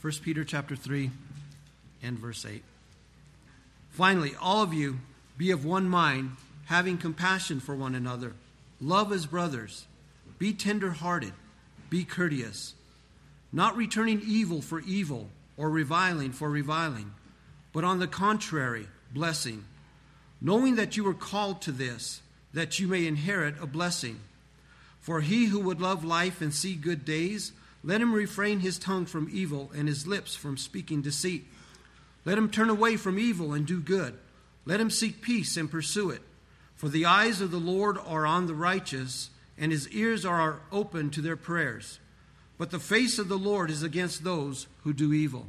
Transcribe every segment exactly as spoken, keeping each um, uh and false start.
First Peter chapter three and verse eight. Finally, all of you be of one mind, having compassion for one another. Love as brothers. Be tender-hearted. Be courteous. Not returning evil for evil or reviling for reviling, but on the contrary, blessing. Knowing that you were called to this, that you may inherit a blessing. For he who would love life and see good days, let him refrain his tongue from evil and his lips from speaking deceit. Let him turn away from evil and do good. Let him seek peace and pursue it. For the eyes of the Lord are on the righteous, and his ears are open to their prayers. But the face of the Lord is against those who do evil.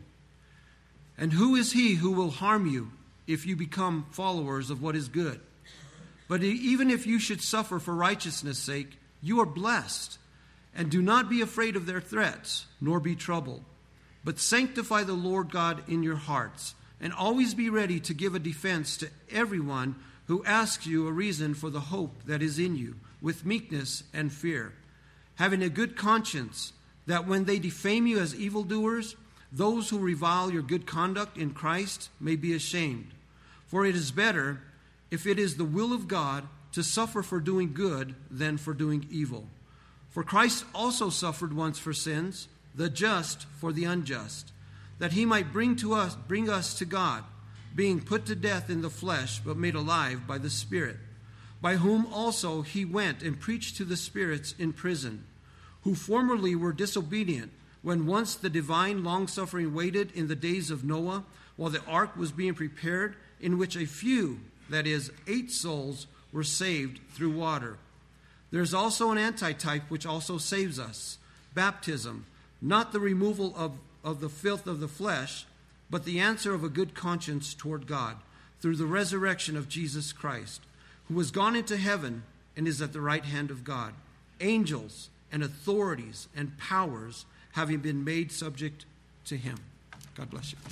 And who is he who will harm you if you become followers of what is good? But even if you should suffer for righteousness' sake, you are blessed. And do not be afraid of their threats, nor be troubled. But sanctify the Lord God in your hearts, and always be ready to give a defense to everyone who asks you a reason for the hope that is in you, with meekness and fear, having a good conscience, that when they defame you as evildoers, those who revile your good conduct in Christ may be ashamed. For it is better, if it is the will of God, to suffer for doing good than for doing evil. For Christ also suffered once for sins, the just for the unjust, that he might bring to us, bring us to God, being put to death in the flesh, but made alive by the Spirit, by whom also he went and preached to the spirits in prison, who formerly were disobedient, when once the divine long-suffering waited in the days of Noah, while the ark was being prepared, in which a few, that is, eight souls, were saved through water. There is also an antitype which also saves us, baptism, not the removal of, of the filth of the flesh, but the answer of a good conscience toward God, through the resurrection of Jesus Christ, who has gone into heaven and is at the right hand of God. Angels and authorities and powers having been made subject to him. God bless you.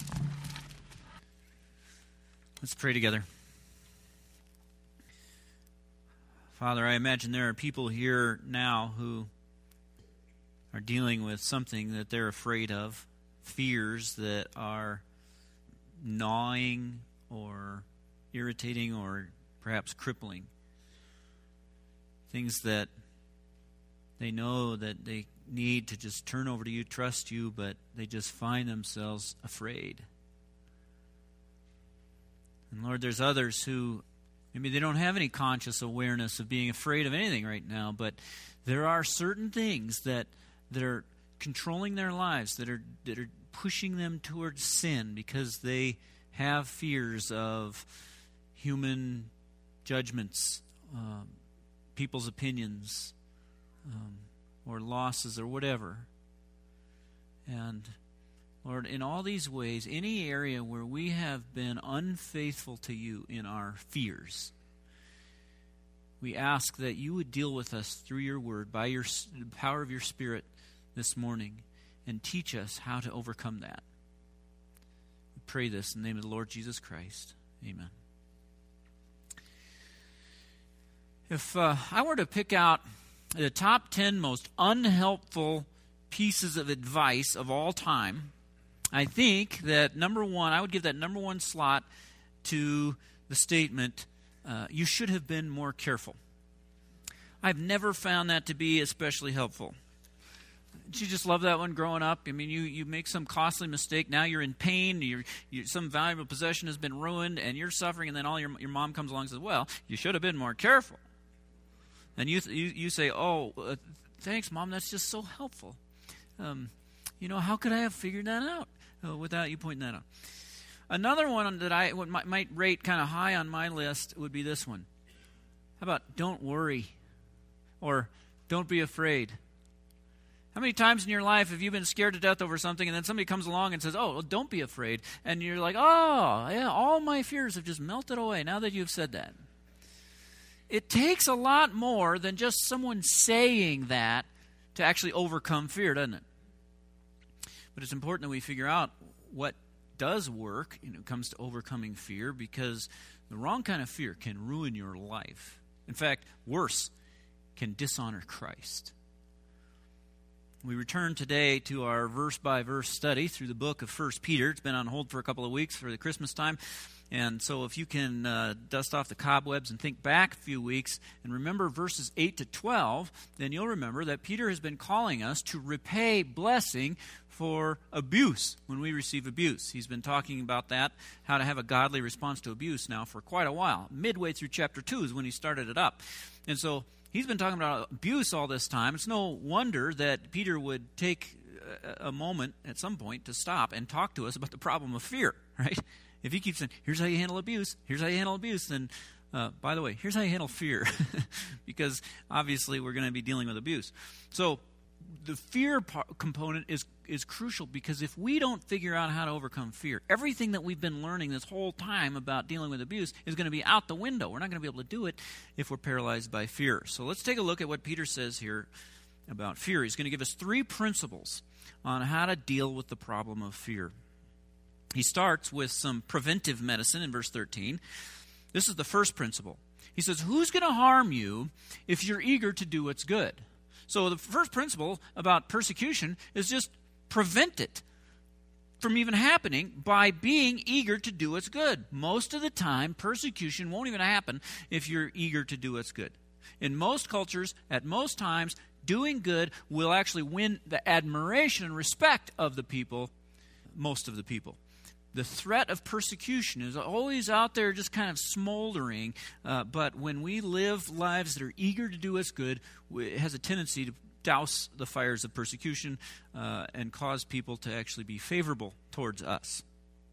Let's pray together. Father, I imagine there are people here now who are dealing with something that they're afraid of, fears that are gnawing or irritating or perhaps crippling, things that they know that they need to just turn over to you, trust you, but they just find themselves afraid. And Lord, there's others who maybe they don't have any conscious awareness of being afraid of anything right now, but there are certain things that that are controlling their lives, that are that are pushing them towards sin because they have fears of human judgments, um, people's opinions, um, or losses or whatever. And Lord, in all these ways, any area where we have been unfaithful to you in our fears, we ask that you would deal with us through your word, by your the power of your Spirit this morning, and teach us how to overcome that. We pray this in the name of the Lord Jesus Christ. Amen. If uh, I were to pick out the top ten most unhelpful pieces of advice of all time, I think that number one, I would give that number one slot to the statement, uh, you should have been more careful. I've never found that to be especially helpful. Did you just love that one growing up? I mean, you, you make some costly mistake, now you're in pain, you're, you, some valuable possession has been ruined, and you're suffering, and then all your your mom comes along and says, well, you should have been more careful. And you you, you say, oh, uh, thanks, Mom, that's just so helpful. Um, you know, how could I have figured that out uh, without you pointing that out? Another one that I would, might, might rate kind of high on my list would be this one. How about don't worry, or don't be afraid? How many times in your life have you been scared to death over something, and then somebody comes along and says, oh, well, don't be afraid, and you're like, oh, yeah, all my fears have just melted away now that you've said that. It takes a lot more than just someone saying that to actually overcome fear, doesn't it? But it's important that we figure out what does work when it comes to overcoming fear, because the wrong kind of fear can ruin your life. In fact, worse, can dishonor Christ. We return today to our verse-by-verse study through the book of First Peter. It's been on hold for a couple of weeks for the Christmas time. And so if you can uh, dust off the cobwebs and think back a few weeks and remember verses eight to twelve, then you'll remember that Peter has been calling us to repay blessing for abuse when we receive abuse. He's been talking about that, how to have a godly response to abuse now for quite a while. Midway through chapter two is when he started it up. And so he's been talking about abuse all this time. It's no wonder that Peter would take a moment at some point to stop and talk to us about the problem of fear, right? If he keeps saying, here's how you handle abuse, here's how you handle abuse, then, uh, by the way, here's how you handle fear. Because obviously we're going to be dealing with abuse. So the fear par- component is, is crucial, because if we don't figure out how to overcome fear, everything that we've been learning this whole time about dealing with abuse is going to be out the window. We're not going to be able to do it if we're paralyzed by fear. So let's take a look at what Peter says here about fear. He's going to give us three principles on how to deal with the problem of fear. He starts with some preventive medicine in verse thirteen. This is the first principle. He says, who's going to harm you if you're eager to do what's good? So the first principle about persecution is just prevent it from even happening by being eager to do what's good. Most of the time, persecution won't even happen if you're eager to do what's good. In most cultures, at most times, doing good will actually win the admiration and respect of the people, most of the people. The threat of persecution is always out there just kind of smoldering, uh, but when we live lives that are eager to do what's good, it has a tendency to douse the fires of persecution uh, and cause people to actually be favorable towards us.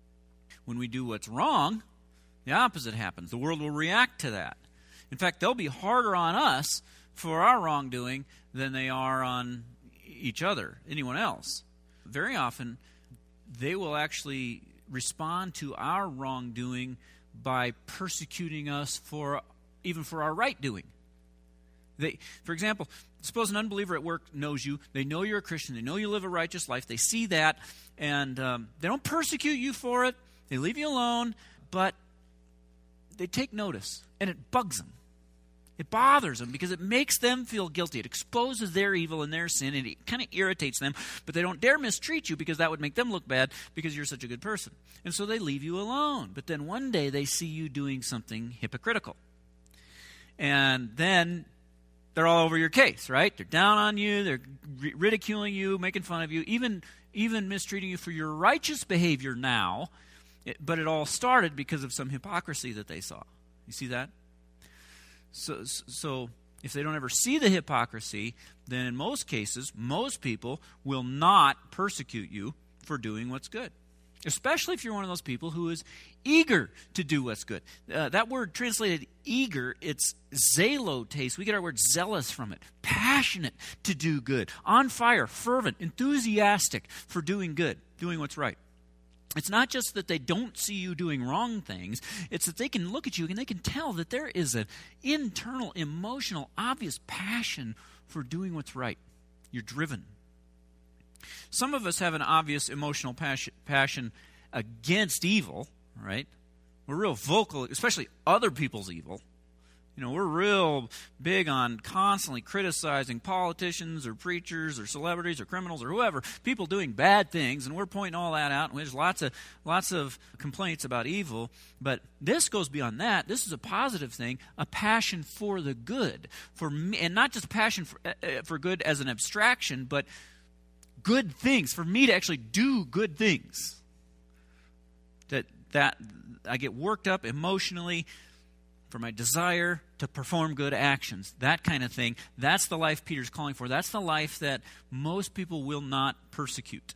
When we do what's wrong, the opposite happens. The world will react to that. In fact, they'll be harder on us for our wrongdoing than they are on each other, anyone else. Very often, they will actually respond to our wrongdoing by persecuting us for even for our right doing. They, for example, suppose an unbeliever at work knows you. They know you're a Christian. They know you live a righteous life. They see that, and um, they don't persecute you for it. They leave you alone, but they take notice, and it bugs them. It bothers them because it makes them feel guilty. It exposes their evil and their sin, and it kind of irritates them. But they don't dare mistreat you because that would make them look bad because you're such a good person. And so they leave you alone. But then one day they see you doing something hypocritical. And then they're all over your case, right? They're down on you. They're ridiculing you, making fun of you, even, even mistreating you for your righteous behavior now. It, but it all started because of some hypocrisy that they saw. You see that? So, so if they don't ever see the hypocrisy, then in most cases, most people will not persecute you for doing what's good. Especially if you're one of those people who is eager to do what's good. Uh, that word translated eager, it's zelotes. We get our word zealous from it. Passionate to do good. On fire, fervent, enthusiastic for doing good, doing what's right. It's not just that they don't see you doing wrong things. It's that they can look at you and they can tell that there is an internal, emotional, obvious passion for doing what's right. You're driven. Some of us have an obvious emotional passion, passion against evil, right? We're real vocal, especially other people's evil. You know, we're real big on constantly criticizing politicians or preachers or celebrities or criminals or whoever, people doing bad things, and we're pointing all that out. And there's lots of lots of complaints about evil, but this goes beyond that. This is a positive thing, a passion for the good, for me, and not just a passion for, uh, for good as an abstraction, but good things, for me to actually do good things. That that I get worked up emotionally for my desire to perform good actions, that kind of thing. That's the life Peter's calling for. That's the life that most people will not persecute.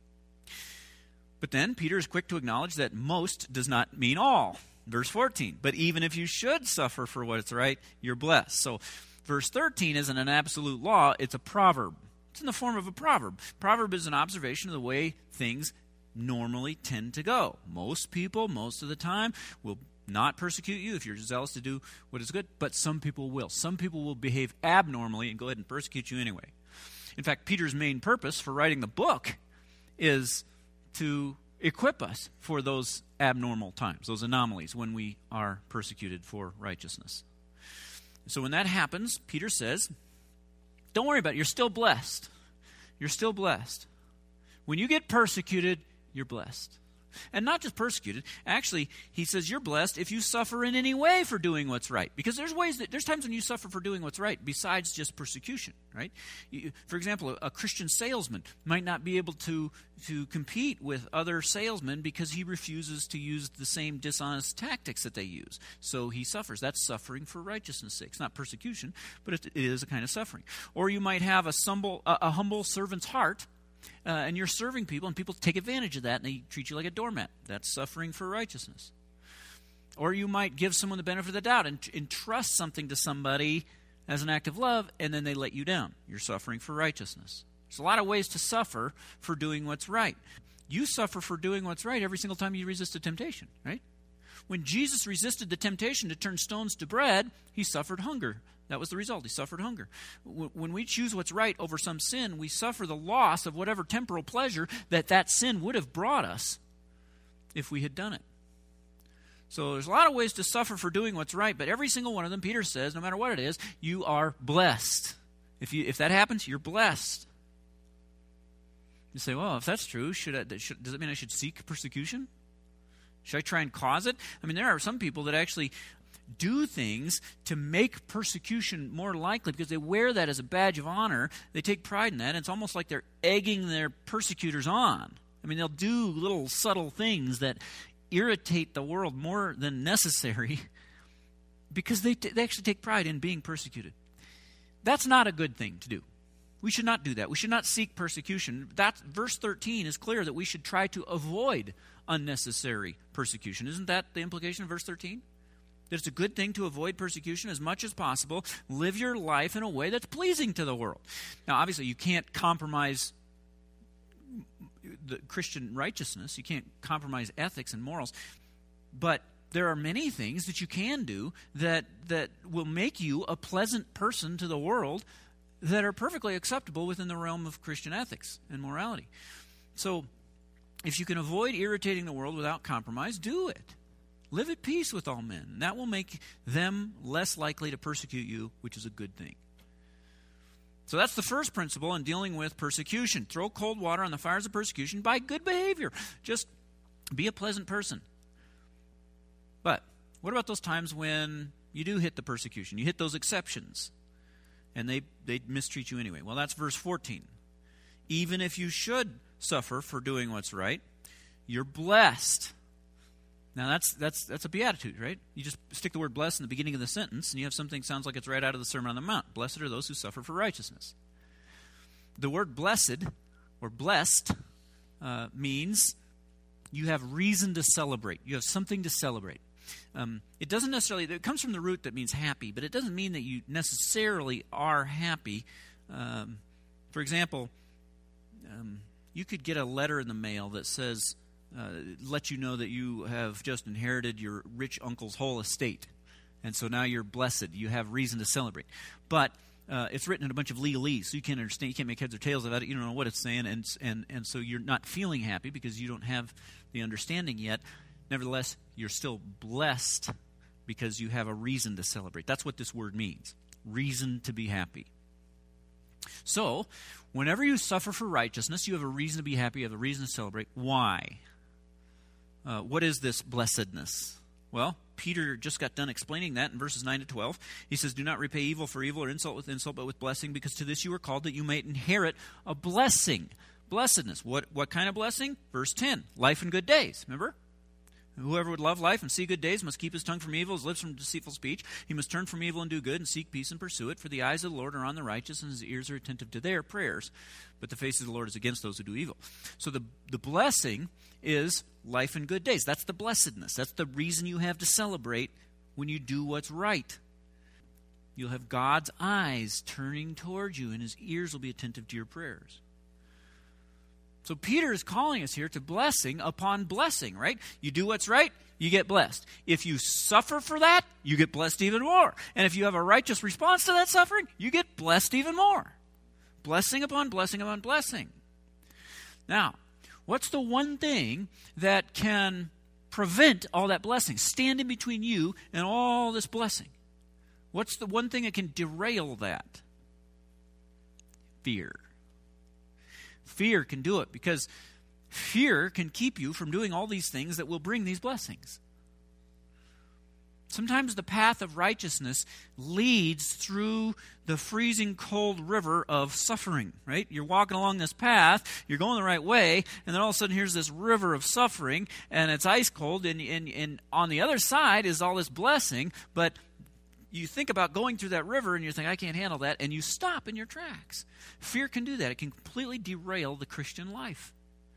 But then Peter is quick to acknowledge that most does not mean all. Verse fourteen, but even if you should suffer for what is right, you're blessed. So verse thirteen isn't an absolute law, it's a proverb. It's in the form of a proverb. Proverb is an observation of the way things normally tend to go. Most people, most of the time, will not persecute you if you're zealous to do what is good, but some people will. Some people will behave abnormally and go ahead and persecute you anyway. In fact, Peter's main purpose for writing the book is to equip us for those abnormal times, those anomalies when we are persecuted for righteousness. So when that happens, Peter says, don't worry about it. You're still blessed. you're still blessed. When you get persecuted, you're blessed. And not just persecuted. Actually, he says you're blessed if you suffer in any way for doing what's right. Because there's ways that there's times when you suffer for doing what's right besides just persecution, right? You, for example, a, a Christian salesman might not be able to to compete with other salesmen because he refuses to use the same dishonest tactics that they use. So he suffers. That's suffering for righteousness' sake. It's not persecution, but it, it is a kind of suffering. Or you might have a, humble, a, a humble servant's heart. Uh, and you're serving people, and people take advantage of that, and they treat you like a doormat. That's suffering for righteousness. Or you might give someone the benefit of the doubt and entrust something to somebody as an act of love, and then they let you down. You're suffering for righteousness. There's a lot of ways to suffer for doing what's right. You suffer for doing what's right every single time you resist a temptation, right? When Jesus resisted the temptation to turn stones to bread, he suffered hunger. That was the result. He suffered hunger. When we choose what's right over some sin, we suffer the loss of whatever temporal pleasure that that sin would have brought us if we had done it. So there's a lot of ways to suffer for doing what's right, but every single one of them, Peter says, no matter what it is, you are blessed. If you if that happens, you're blessed. You say, well, if that's true, should I, should, does it mean I should seek persecution? Should I try and cause it? I mean, there are some people that actually do things to make persecution more likely because they wear that as a badge of honor. They take pride in that, and it's almost like they're egging their persecutors on. I mean, they'll do little subtle things that irritate the world more than necessary because they, t- they actually take pride in being persecuted. That's not a good thing to do. We should not do that. We should not seek persecution. That verse thirteen is clear that we should try to avoid unnecessary persecution. Isn't that the implication of verse thirteen? That it's a good thing to avoid persecution as much as possible. Live your life in a way that's pleasing to the world. Now, obviously, you can't compromise the Christian righteousness. You can't compromise ethics and morals. But there are many things that you can do that that will make you a pleasant person to the world that are perfectly acceptable within the realm of Christian ethics and morality. So, if you can avoid irritating the world without compromise, do it. Live at peace with all men. That will make them less likely to persecute you, which is a good thing. So that's the first principle in dealing with persecution. Throw cold water on the fires of persecution by good behavior. Just be a pleasant person. But what about those times when you do hit the persecution? You hit those exceptions, and they, they mistreat you anyway. Well, that's verse fourteen. Even if you should suffer for doing what's right, you're blessed. Now, that's that's that's a beatitude, right? You just stick the word blessed in the beginning of the sentence, and you have something that sounds like it's right out of the Sermon on the Mount. Blessed are those who suffer for righteousness. The word blessed or blessed uh, means you have reason to celebrate. You have something to celebrate. Um, it doesn't necessarily, it comes from the root that means happy, but it doesn't mean that you necessarily are happy. Um, for example, um, you could get a letter in the mail that says, uh, let you know that you have just inherited your rich uncle's whole estate. And so now you're blessed. You have reason to celebrate. But uh, it's written in a bunch of legalese, so you can't understand, you can't make heads or tails about it. You don't know what it's saying, and and and so you're not feeling happy because you don't have the understanding yet. Nevertheless, you're still blessed because you have a reason to celebrate. That's what this word means. Reason to be happy. So, whenever you suffer for righteousness, you have a reason to be happy, you have a reason to celebrate. Why? Uh, what is this blessedness? Well, Peter just got done explaining that in verses nine to twelve. He says, do not repay evil for evil or insult with insult, but with blessing, because to this you are called, that you may inherit a blessing. Blessedness. What, what kind of blessing? Verse ten, life and good days. Remember? Whoever would love life and see good days must keep his tongue from evil, his lips from deceitful speech. He must turn from evil and do good, and seek peace and pursue it. For the eyes of the Lord are on the righteous, and his ears are attentive to their prayers. But the face of the Lord is against those who do evil. So the, the blessing is life and good days. That's the blessedness. That's the reason you have to celebrate when you do what's right. You'll have God's eyes turning towards you, and his ears will be attentive to your prayers. So Peter is calling us here to blessing upon blessing, right? You do what's right, you get blessed. If you suffer for that, you get blessed even more. And if you have a righteous response to that suffering, you get blessed even more. Blessing upon blessing upon blessing. Now, what's the one thing that can prevent all that blessing, stand in between you and all this blessing? What's the one thing that can derail that? Fear. Fear can do it because fear can keep you from doing all these things that will bring these blessings. Sometimes the path of righteousness leads through the freezing cold river of suffering, right? You're walking along this path, you're going the right way, and then all of a sudden here's this river of suffering, and it's ice cold, and, and, and on the other side is all this blessing, but you think about going through that river, and you think, I can't handle that, and you stop in your tracks. Fear can do that. It can completely derail the Christian life.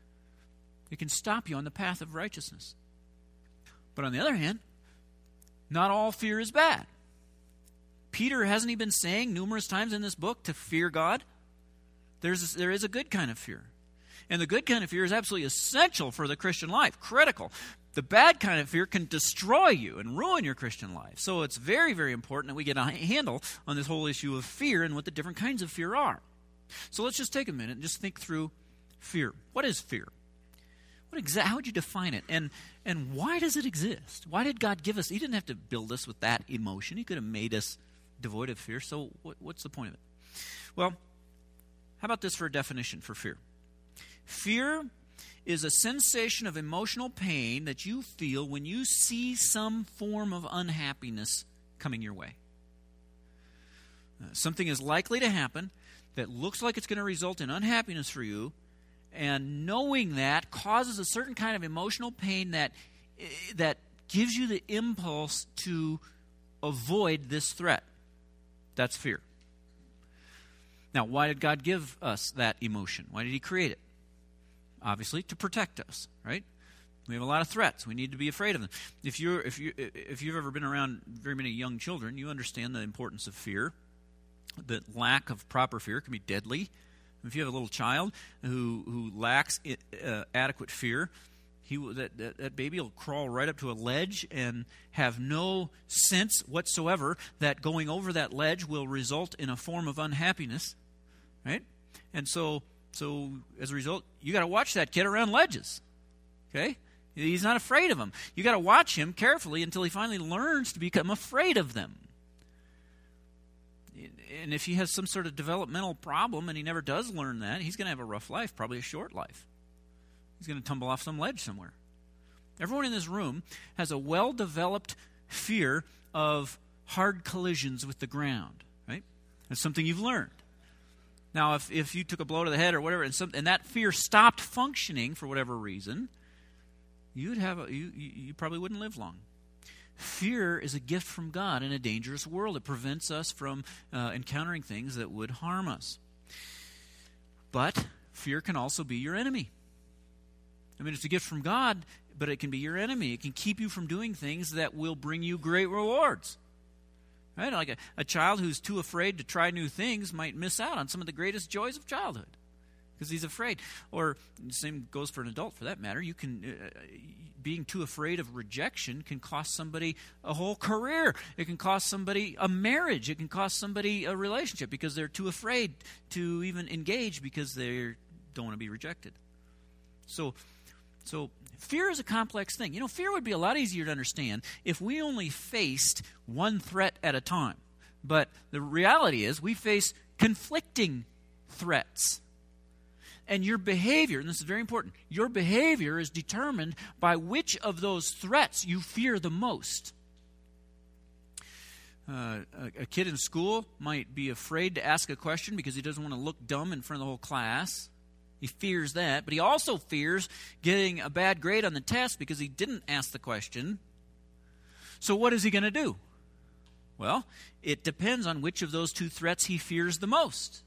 It can stop you on the path of righteousness. But on the other hand, not all fear is bad. Peter, hasn't he been saying numerous times in this book to fear God? There's a, there is a good kind of fear. And the good kind of fear is absolutely essential for the Christian life, critical. The bad kind of fear can destroy you and ruin your Christian life. So it's very, very important that we get a handle on this whole issue of fear and what the different kinds of fear are. So let's just take a minute and just think through fear. What is fear? What exa- how would you define it? And and why does it exist? Why did God give us? He didn't have to build us with that emotion. He could have made us devoid of fear. So what, what's the point of it? Well, how about this for a definition for fear? Fear is a sensation of emotional pain that you feel when you see some form of unhappiness coming your way. Uh, something is likely to happen that looks like it's going to result in unhappiness for you, and knowing that causes a certain kind of emotional pain that that gives you the impulse to avoid this threat. That's fear. Now, why did God give us that emotion? Why did He create it? Obviously, to protect us, right? We have a lot of threats. We need to be afraid of them. If you're if you if you've ever been around very many young children, you understand the importance of fear. The lack of proper fear can be deadly. If you have a little child who who lacks it, uh, adequate fear, he that, that that baby will crawl right up to a ledge and have no sense whatsoever that going over that ledge will result in a form of unhappiness, right? And so so as a result, you got to watch that kid around ledges. Okay? He's not afraid of them. You got to watch him carefully until he finally learns to become afraid of them. And if he has some sort of developmental problem and he never does learn that, he's going to have a rough life, probably a short life. He's going to tumble off some ledge somewhere. Everyone in this room has a well-developed fear of hard collisions with the ground, right? That's something you've learned. Now, if, if you took a blow to the head or whatever, and, some, and that fear stopped functioning for whatever reason, you'd have a, you, you, you probably wouldn't live long. Fear is a gift from God in a dangerous world. It prevents us from uh, encountering things that would harm us. But fear can also be your enemy. I mean, it's a gift from God, but it can be your enemy. It can keep you from doing things that will bring you great rewards. Right? Like a, a child who's too afraid to try new things might miss out on some of the greatest joys of childhood because he's afraid. Or the same goes for an adult, for that matter. You can uh, being too afraid of rejection can cost somebody a whole career. It can cost somebody a marriage. It can cost somebody a relationship because they're too afraid to even engage because they don't want to be rejected. So, so fear is a complex thing. You know, fear would be a lot easier to understand if we only faced one threat at a time. But the reality is we face conflicting threats. And your behavior, and this is very important, your behavior is determined by which of those threats you fear the most. Uh, a, a kid in school might be afraid to ask a question because he doesn't want to look dumb in front of the whole class. He fears that. But he also fears getting a bad grade on the test because he didn't ask the question. So what is he going to do? Well, it depends on which of those two threats he fears the most.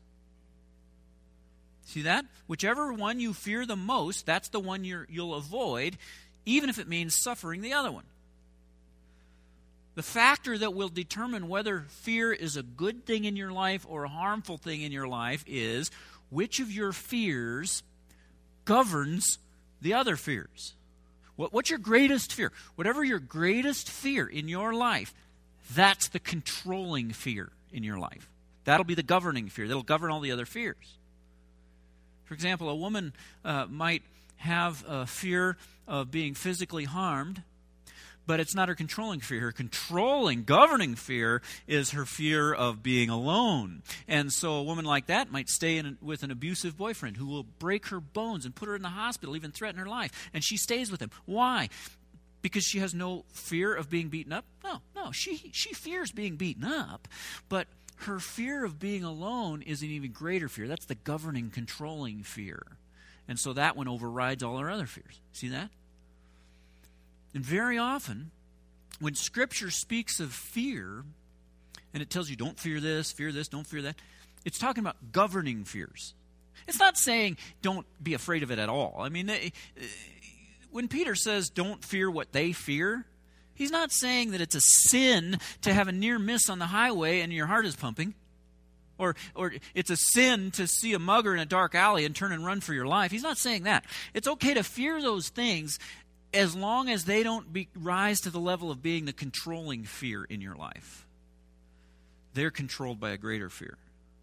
See that? Whichever one you fear the most, that's the one you're, you'll avoid, even if it means suffering the other one. The factor that will determine whether fear is a good thing in your life or a harmful thing in your life is which of your fears governs the other fears. What, what's your greatest fear? Whatever your greatest fear in your life, that's the controlling fear in your life. That'll be the governing fear. That'll govern all the other fears. For example, a woman uh, might have a fear of being physically harmed, But it's not her controlling fear. Her controlling, governing fear is her fear of being alone. And so a woman like that might stay in a, with an abusive boyfriend who will break her bones and put her in the hospital, even threaten her life. And she stays with him. Why? Because she has no fear of being beaten up? No, no. She, she fears being beaten up. But her fear of being alone is an even greater fear. That's the governing, controlling fear. And so that one overrides all her other fears. See that? And very often, when Scripture speaks of fear, and it tells you don't fear this, fear this, don't fear that, it's talking about governing fears. It's not saying don't be afraid of it at all. I mean, when Peter says don't fear what they fear, he's not saying that it's a sin to have a near miss on the highway and your heart is pumping. Or, or it's a sin to see a mugger in a dark alley and turn and run for your life. He's not saying that. It's okay to fear those things as long as they don't be, rise to the level of being the controlling fear in your life. They're controlled by a greater fear.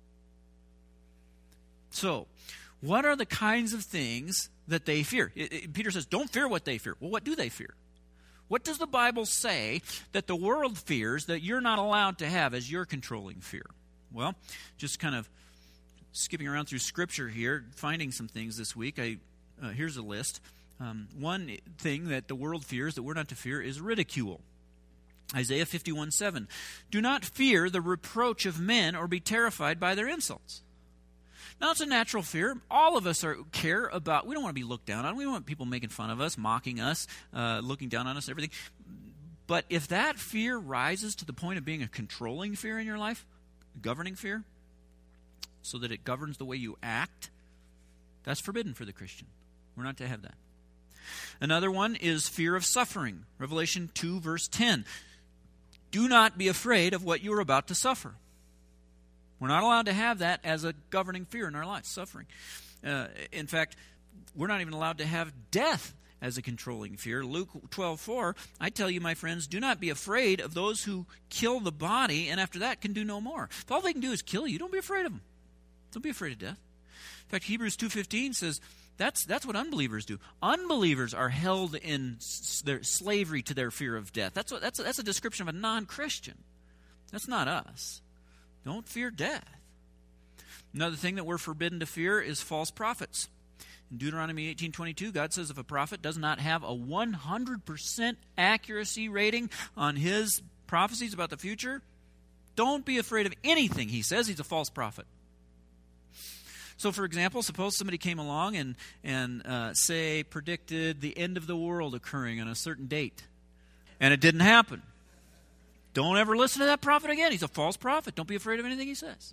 So, what are the kinds of things that they fear? It, it, Peter says, don't fear what they fear. Well, what do they fear? What does the Bible say that the world fears that you're not allowed to have as your controlling fear? Well, just kind of skipping around through Scripture here, finding some things this week. I uh, here's a list. Um, one thing that the world fears that we're not to fear is ridicule. Isaiah fifty-one seven. Do not fear the reproach of men or be terrified by their insults. Now, it's a natural fear. All of us are care about, we don't want to be looked down on. We don't want people making fun of us, mocking us, uh, looking down on us, everything. But if that fear rises to the point of being a controlling fear in your life, governing fear, so that it governs the way you act, that's forbidden for the Christian. We're not to have that. Another one is fear of suffering. Revelation two, verse ten. Do not be afraid of what you are about to suffer. We're not allowed to have that as a governing fear in our lives, suffering. Uh, in fact, we're not even allowed to have death as a controlling fear. Luke twelve four, I tell you, my friends, do not be afraid of those who kill the body and after that can do no more. If all they can do is kill you, don't be afraid of them. Don't be afraid of death. In fact, Hebrews two fifteen says, That's that's what unbelievers do. Unbelievers are held in s- their slavery to their fear of death. That's what that's a, that's a description of a non-Christian. That's not us. Don't fear death. Another thing that we're forbidden to fear is false prophets. In Deuteronomy eighteen twenty-two, God says if a prophet does not have a one hundred percent accuracy rating on his prophecies about the future, don't be afraid of anything he says. He's a false prophet. So, for example, suppose somebody came along and, and uh, say, predicted the end of the world occurring on a certain date, and it didn't happen. Don't ever listen to that prophet again. He's a false prophet. Don't be afraid of anything he says.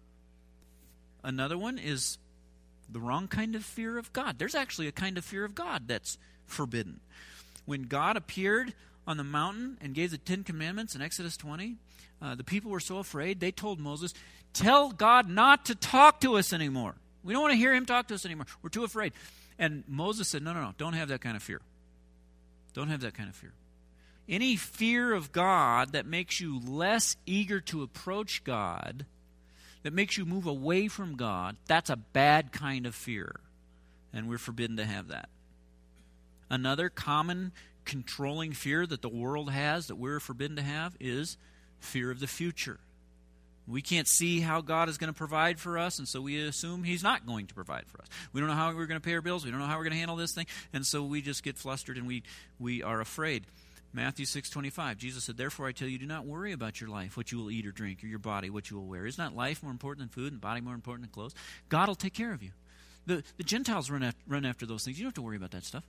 Another one is the wrong kind of fear of God. There's actually a kind of fear of God that's forbidden. When God appeared on the mountain and gave the Ten Commandments in Exodus twenty, uh, the people were so afraid, they told Moses, tell God not to talk to us anymore. We don't want to hear him talk to us anymore. We're too afraid. And Moses said, no, no, no, don't have that kind of fear. Don't have that kind of fear. Any fear of God that makes you less eager to approach God, that makes you move away from God, that's a bad kind of fear. And we're forbidden to have that. Another common controlling fear that the world has that we're forbidden to have is fear of the future. We can't see how God is going to provide for us, and so we assume he's not going to provide for us. We don't know how we're going to pay our bills. We don't know how we're going to handle this thing, and so we just get flustered and we, we are afraid. Matthew six twenty-five, Jesus said, therefore I tell you, do not worry about your life, what you will eat or drink, or your body, what you will wear. Is not life more important than food and body more important than clothes? God will take care of you. The, the Gentiles run after, run after those things. You don't have to worry about that stuff.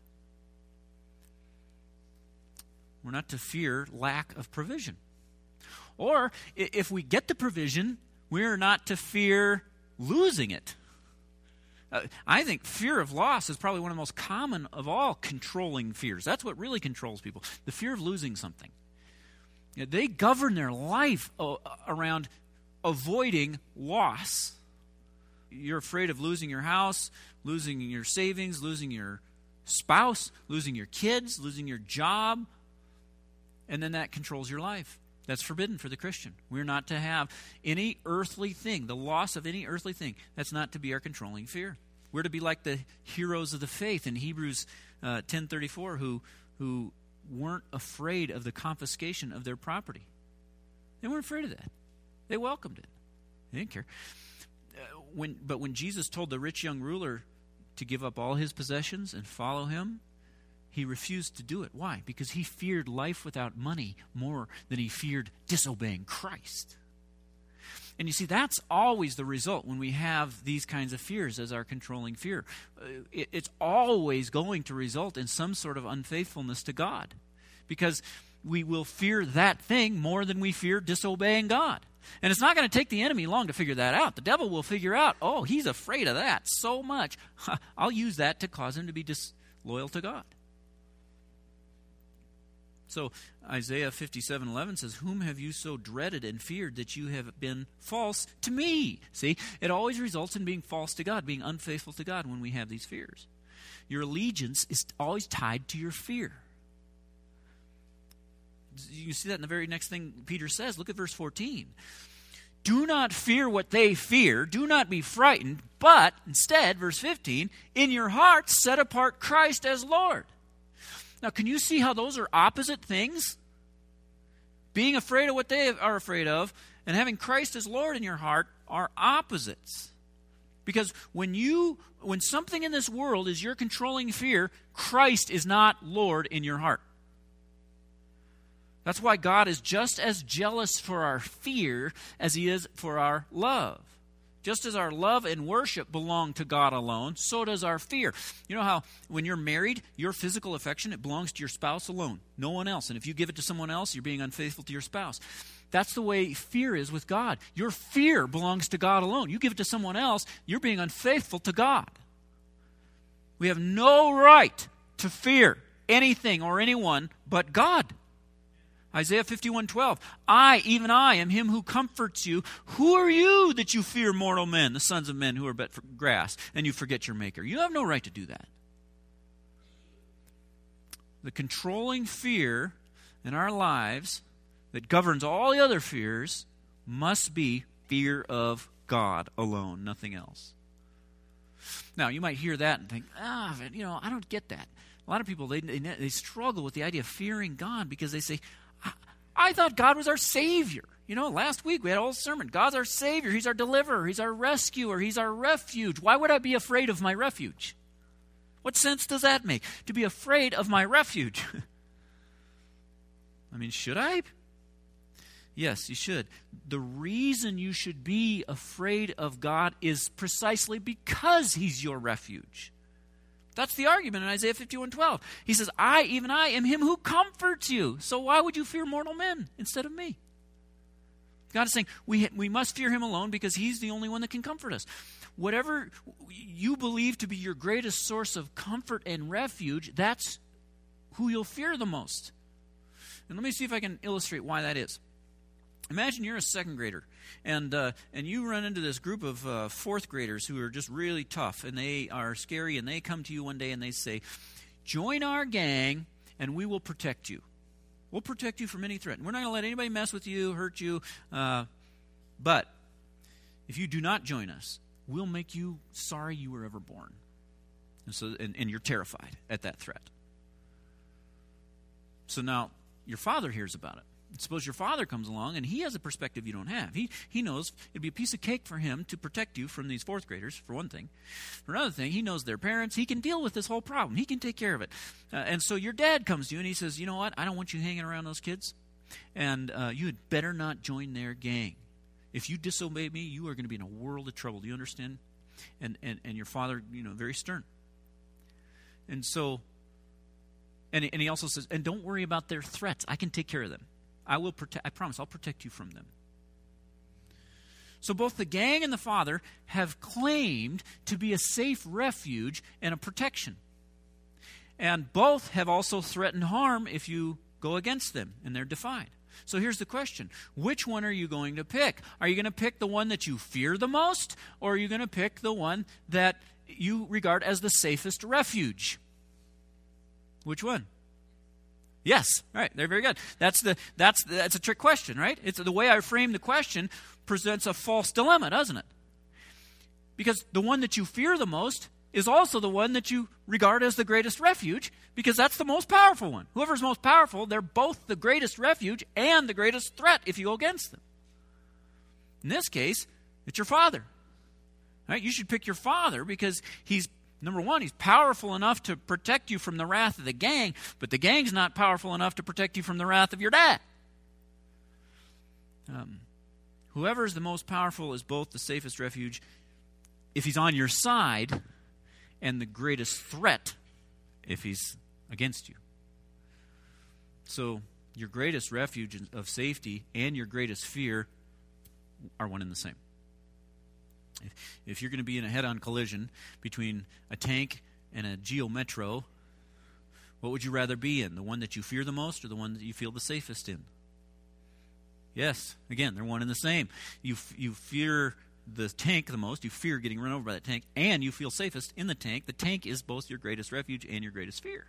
We're not to fear lack of provision. Or if we get the provision, we're not to fear losing it. Uh, I think fear of loss is probably one of the most common of all controlling fears. That's what really controls people, the fear of losing something. You know, they govern their life uh, around avoiding loss. You're afraid of losing your house, losing your savings, losing your spouse, losing your kids, losing your job, and then that controls your life. That's forbidden for the Christian. We're not to have any earthly thing, the loss of any earthly thing. That's not to be our controlling fear. We're to be like the heroes of the faith in Hebrews uh, ten thirty-four who, who weren't afraid of the confiscation of their property. They weren't afraid of that. They welcomed it. They didn't care. Uh, when, but when Jesus told the rich young ruler to give up all his possessions and follow him, he refused to do it. Why? Because he feared life without money more than he feared disobeying Christ. And you see, that's always the result when we have these kinds of fears as our controlling fear. Uh, it, it's always going to result in some sort of unfaithfulness to God, because we will fear that thing more than we fear disobeying God. And it's not going to take the enemy long to figure that out. The devil will figure out, oh, he's afraid of that so much. I'll use that to cause him to be disloyal to God. So Isaiah fifty-seven eleven says, whom have you so dreaded and feared that you have been false to me? See, it always results in being false to God, being unfaithful to God when we have these fears. Your allegiance is always tied to your fear. You see that in the very next thing Peter says. Look at verse fourteen. Do not fear what they fear. Do not be frightened. But instead, verse fifteen, in your hearts set apart Christ as Lord. Now, can you see how those are opposite things? Being afraid of what they are afraid of and having Christ as Lord in your heart are opposites. Because when you, when something in this world is your controlling fear, Christ is not Lord in your heart. That's why God is just as jealous for our fear as he is for our love. Just as our love and worship belong to God alone, so does our fear. You know how when you're married, your physical affection, it belongs to your spouse alone, no one else. And if you give it to someone else, you're being unfaithful to your spouse. That's the way fear is with God. Your fear belongs to God alone. You give it to someone else, you're being unfaithful to God. We have no right to fear anything or anyone but God. Isaiah fifty-one twelve, I, even I, am him who comforts you. Who are you that you fear mortal men, the sons of men who are but for grass, and you forget your maker? You have no right to do that. The controlling fear in our lives that governs all the other fears must be fear of God alone, nothing else. Now, you might hear that and think, ah, you know, I don't get that. A lot of people, they, they, they struggle with the idea of fearing God because they say, I thought God was our Savior. You know, last week we had a whole sermon. God's our Savior. He's our deliverer. He's our rescuer. He's our refuge. Why would I be afraid of my refuge? What sense does that make? To be afraid of my refuge? I mean, should I? Yes, you should. The reason you should be afraid of God is precisely because he's your refuge. That's the argument in Isaiah fifty-one twelve. He says, I, even I, am him who comforts you. So why would you fear mortal men instead of me? God is saying, we, we must fear him alone because he's the only one that can comfort us. Whatever you believe to be your greatest source of comfort and refuge, that's who you'll fear the most. And let me see if I can illustrate why that is. Imagine you're a second grader, and uh, and you run into this group of uh, fourth graders who are just really tough, and they are scary, and they come to you one day and they say, join our gang, and we will protect you. We'll protect you from any threat. We're not going to let anybody mess with you, hurt you, uh, but if you do not join us, we'll make you sorry you were ever born. And, so, and, and you're terrified at that threat. So now your father hears about it. Suppose your father comes along and he has a perspective you don't have. He he knows it'd be a piece of cake for him to protect you from these fourth graders, for one thing. For another thing, he knows their parents. He can deal with this whole problem. He can take care of it. Uh, and so your dad comes to you and he says, you know what? I don't want you hanging around those kids. And uh, you had better not join their gang. If you disobey me, you are going to be in a world of trouble. Do you understand? And, and, and your father, you know, very stern. And so, and, and he also says, and don't worry about their threats. I can take care of them. I will protect, I promise, I'll protect you from them. So both the gang and the father have claimed to be a safe refuge and a protection. And both have also threatened harm if you go against them, and they're defied. So here's the question. Which one are you going to pick? Are you going to pick the one that you fear the most, or are you going to pick the one that you regard as the safest refuge? Which one? Yes, right. They're very good. That's the that's that's a trick question, right? It's the way I frame the question presents a false dilemma, doesn't it? Because the one that you fear the most is also the one that you regard as the greatest refuge, because that's the most powerful one. Whoever's most powerful, they're both the greatest refuge and the greatest threat if you go against them. In this case, it's your father. Right? You should pick your father because he's, number one, he's powerful enough to protect you from the wrath of the gang, but the gang's not powerful enough to protect you from the wrath of your dad. Um, whoever is the most powerful is both the safest refuge if he's on your side, and the greatest threat if he's against you. So your greatest refuge of safety and your greatest fear are one and the same. If, if you're going to be in a head-on collision between a tank and a Geo Metro, what would you rather be in? The one that you fear the most or the one that you feel the safest in? Yes, again, they're one and the same. You you fear the tank the most, you fear getting run over by that tank, and you feel safest in the tank. The tank is both your greatest refuge and your greatest fear.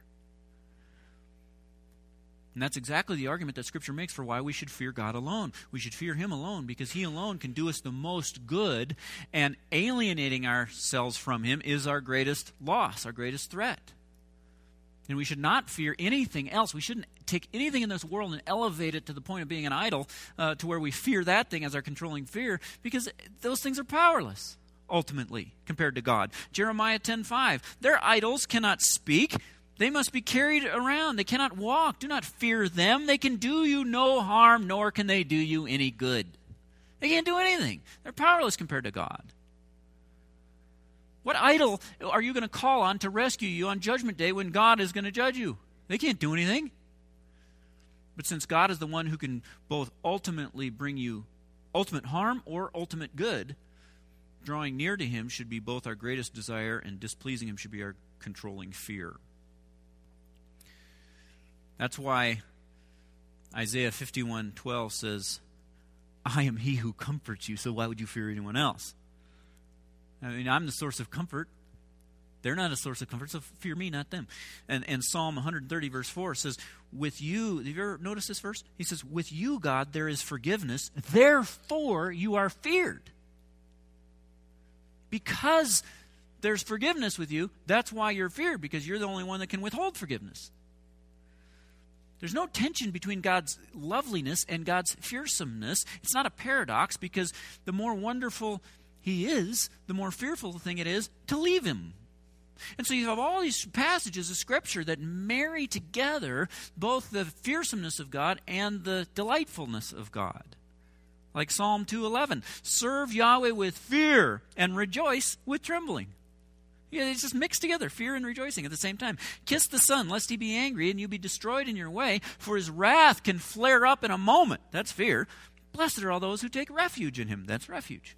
And that's exactly the argument that Scripture makes for why we should fear God alone. We should fear Him alone because He alone can do us the most good, and alienating ourselves from Him is our greatest loss, our greatest threat. And we should not fear anything else. We shouldn't take anything in this world and elevate it to the point of being an idol, uh, to where we fear that thing as our controlling fear, because those things are powerless, ultimately, compared to God. Jeremiah ten five, their idols cannot speak. They must be carried around. They cannot walk. Do not fear them. They can do you no harm, nor can they do you any good. They can't do anything. They're powerless compared to God. What idol are you going to call on to rescue you on Judgment Day when God is going to judge you? They can't do anything. But since God is the one who can both ultimately bring you ultimate harm or ultimate good, drawing near to Him should be both our greatest desire, and displeasing Him should be our controlling fear. That's why Isaiah fifty-one twelve says, I am He who comforts you, so why would you fear anyone else? I mean, I'm the source of comfort. They're not a source of comfort, so fear me, not them. And, and Psalm one thirty, verse four says, with you, have you ever noticed this verse? He says, with you, God, there is forgiveness, therefore you are feared. Because there's forgiveness with you, that's why you're feared, because you're the only one that can withhold forgiveness. There's no tension between God's loveliness and God's fearsomeness. It's not a paradox, because the more wonderful He is, the more fearful the thing it is to leave Him. And so you have all these passages of Scripture that marry together both the fearsomeness of God and the delightfulness of God. Like Psalm two eleven, serve Yahweh with fear and rejoice with trembling. Yeah, it's just mixed together, fear and rejoicing at the same time. Kiss the Son, lest He be angry and you be destroyed in your way, for His wrath can flare up in a moment. That's fear. Blessed are all those who take refuge in Him. That's refuge.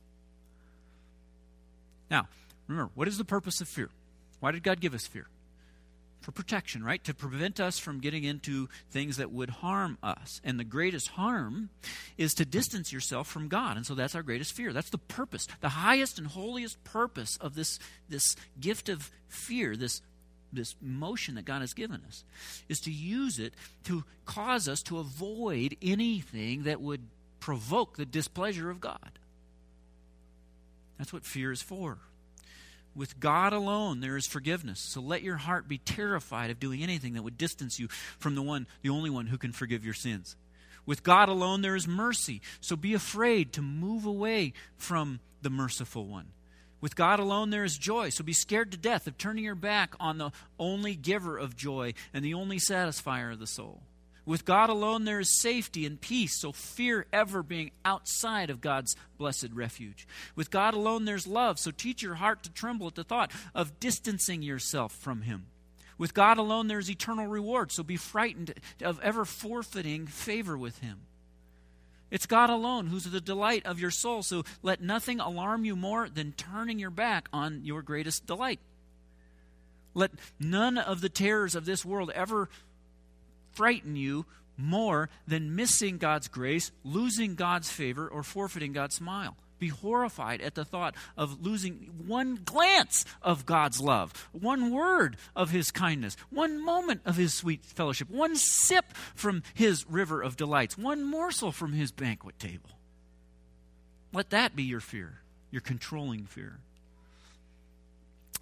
Now, remember, what is the purpose of fear? Why did God give us fear? For protection, right? To prevent us from getting into things that would harm us. And the greatest harm is to distance yourself from God. And so that's our greatest fear. That's the purpose. The highest and holiest purpose of this, this gift of fear, this, this motion that God has given us, is to use it to cause us to avoid anything that would provoke the displeasure of God. That's what fear is for. With God alone, there is forgiveness. So let your heart be terrified of doing anything that would distance you from the one, the only one who can forgive your sins. With God alone, there is mercy. So be afraid to move away from the merciful one. With God alone, there is joy. So be scared to death of turning your back on the only giver of joy and the only satisfier of the soul. With God alone, there is safety and peace, so fear ever being outside of God's blessed refuge. With God alone, there's love, so teach your heart to tremble at the thought of distancing yourself from Him. With God alone, there's eternal reward, so be frightened of ever forfeiting favor with Him. It's God alone who's the delight of your soul, so let nothing alarm you more than turning your back on your greatest delight. Let none of the terrors of this world ever frighten you more than missing God's grace, losing God's favor, or forfeiting God's smile. Be horrified at the thought of losing one glance of God's love, one word of His kindness, one moment of His sweet fellowship, one sip from His river of delights, one morsel from His banquet table. Let that be your fear, your controlling fear.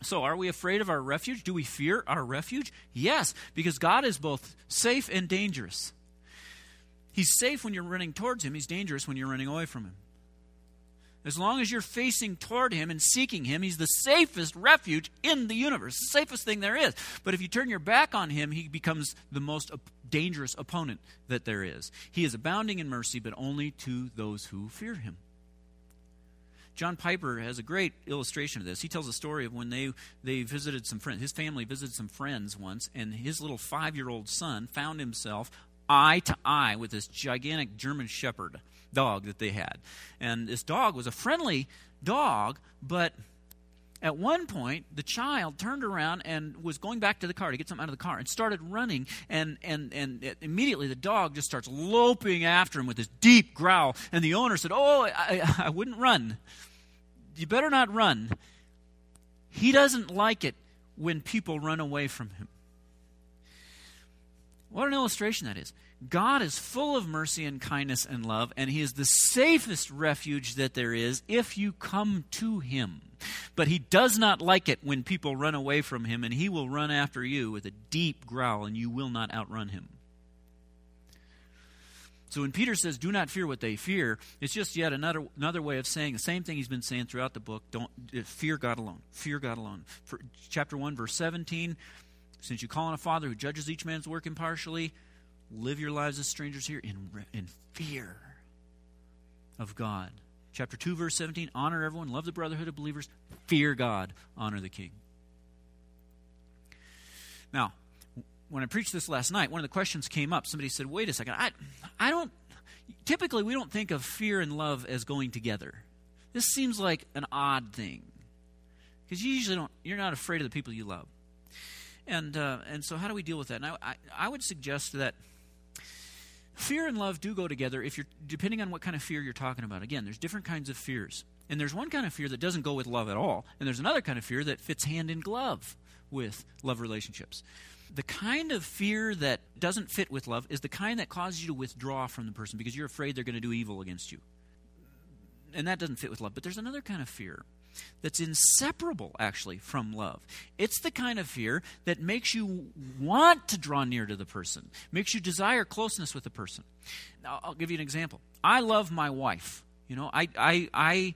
So are we afraid of our refuge? Do we fear our refuge? Yes, because God is both safe and dangerous. He's safe when you're running towards him. He's dangerous when you're running away from him. As long as you're facing toward him and seeking him, he's the safest refuge in the universe, the safest thing there is. But if you turn your back on him, he becomes the most dangerous opponent that there is. He is abounding in mercy, but only to those who fear him. John Piper has a great illustration of this. He tells a story of when they, they visited some friends. His family visited some friends once, and his little five-year-old son found himself eye to eye with this gigantic German Shepherd dog that they had. And this dog was a friendly dog, but at one point, the child turned around and was going back to the car to get something out of the car and started running, and, and, and immediately the dog just starts loping after him with this deep growl, and the owner said, oh, I, I wouldn't run. You better not run. He doesn't like it when people run away from him. What an illustration that is. God is full of mercy and kindness and love, and he is the safest refuge that there is if you come to him. But he does not like it when people run away from him, and he will run after you with a deep growl, and you will not outrun him. So when Peter says, do not fear what they fear, it's just yet another another way of saying the same thing he's been saying throughout the book. Don't fear God alone. Fear God alone. For chapter one, verse seventeen, since you call on a Father who judges each man's work impartially, live your lives as strangers here in, in fear of God. Chapter two, verse seventeen, honor everyone, love the brotherhood of believers, fear God, honor the king. Now, when I preached this last night, one of the questions came up. Somebody said, wait a second, I, I don't, typically we don't think of fear and love as going together. This seems like an odd thing. Because you usually don't, you're not afraid of the people you love. And uh, and so how do we deal with that? And I, I, I would suggest that fear and love do go together if you're, depending on what kind of fear you're talking about. Again, there's different kinds of fears. And there's one kind of fear that doesn't go with love at all. And there's another kind of fear that fits hand in glove with love relationships. The kind of fear that doesn't fit with love is the kind that causes you to withdraw from the person because you're afraid they're going to do evil against you. And that doesn't fit with love. But there's another kind of fear that's inseparable, actually, from love. It's the kind of fear that makes you want to draw near to the person, makes you desire closeness with the person. Now, I'll give you an example. I love my wife. You know, I, I, I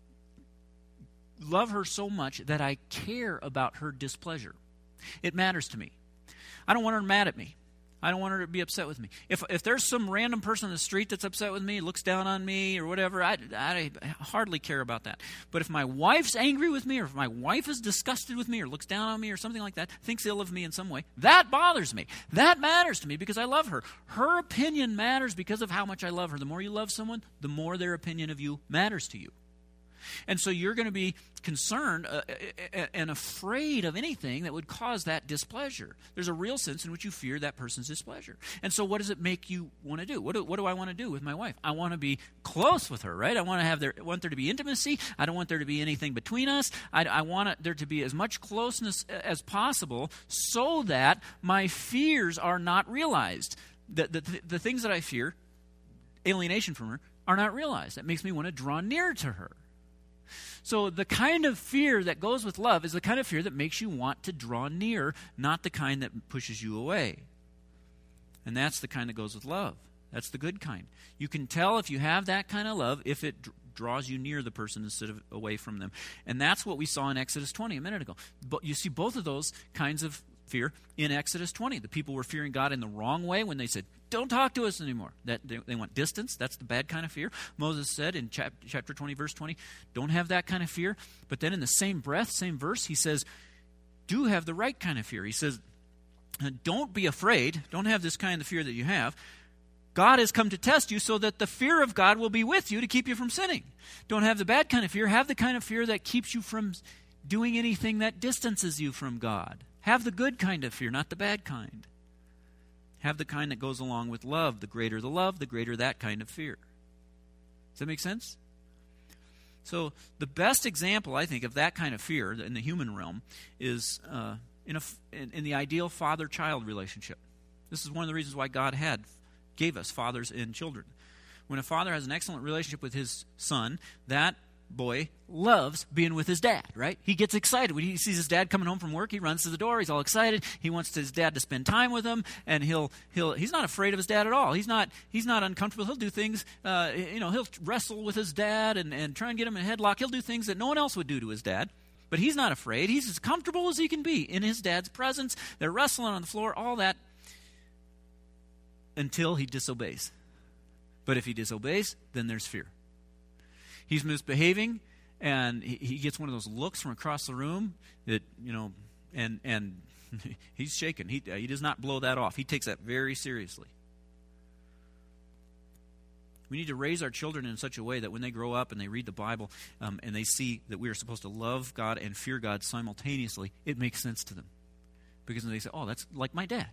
love her so much that I care about her displeasure. It matters to me. I don't want her mad at me. I don't want her to be upset with me. If if there's some random person on the street that's upset with me, looks down on me or whatever, I, I hardly care about that. But if my wife's angry with me, or if my wife is disgusted with me or looks down on me or something like that, thinks ill of me in some way, that bothers me. That matters to me because I love her. Her opinion matters because of how much I love her. The more you love someone, the more their opinion of you matters to you. And so you're going to be concerned uh, and afraid of anything that would cause that displeasure. There's a real sense in which you fear that person's displeasure. And so what does it make you want to do? What do, what do I want to do with my wife? I want to be close with her, right? I want to have there, want there to be intimacy. I don't want there to be anything between us. I, I want there to be as much closeness as possible so that my fears are not realized. The, the, the things that I fear, alienation from her, are not realized. That makes me want to draw near to her. So the kind of fear that goes with love is the kind of fear that makes you want to draw near, not the kind that pushes you away. And that's the kind that goes with love. That's the good kind. You can tell if you have that kind of love if it d- draws you near the person instead of away from them. And that's what we saw in Exodus twenty a minute ago. But you see both of those kinds of fear in Exodus twenty. The people were fearing God in the wrong way when they said, don't talk to us anymore. That they, they want distance. That's the bad kind of fear. Moses said in chap, chapter twenty, verse twenty, don't have that kind of fear. But then in the same breath, same verse, he says, do have the right kind of fear. He says, don't be afraid. Don't have this kind of fear that you have. God has come to test you so that the fear of God will be with you to keep you from sinning. Don't have the bad kind of fear. Have the kind of fear that keeps you from doing anything that distances you from God. Have the good kind of fear, not the bad kind. Have the kind that goes along with love. The greater the love, the greater that kind of fear. Does that make sense? So the best example, I think, of that kind of fear in the human realm is uh, in, a, in, in the ideal father-child relationship. This is one of the reasons why God had gave us fathers and children. When a father has an excellent relationship with his son, that boy loves being with his dad, right? He gets excited. When he sees his dad coming home from work, he runs to the door. He's all excited. He wants his dad to spend time with him, and he'll he'll he's not afraid of his dad at all. He's not he's not uncomfortable. He'll do things, uh, you know, he'll wrestle with his dad and, and try and get him in a headlock. He'll do things that no one else would do to his dad. But he's not afraid. He's as comfortable as he can be in his dad's presence. They're wrestling on the floor, all that, until he disobeys. But if he disobeys, then there's fear. He's misbehaving, and he gets one of those looks from across the room that, you know, and and he's shaken. He, he does not blow that off. He takes that very seriously. We need to raise our children in such a way that when they grow up and they read the Bible um, and they see that we are supposed to love God and fear God simultaneously, it makes sense to them. Because they say, oh, that's like my dad.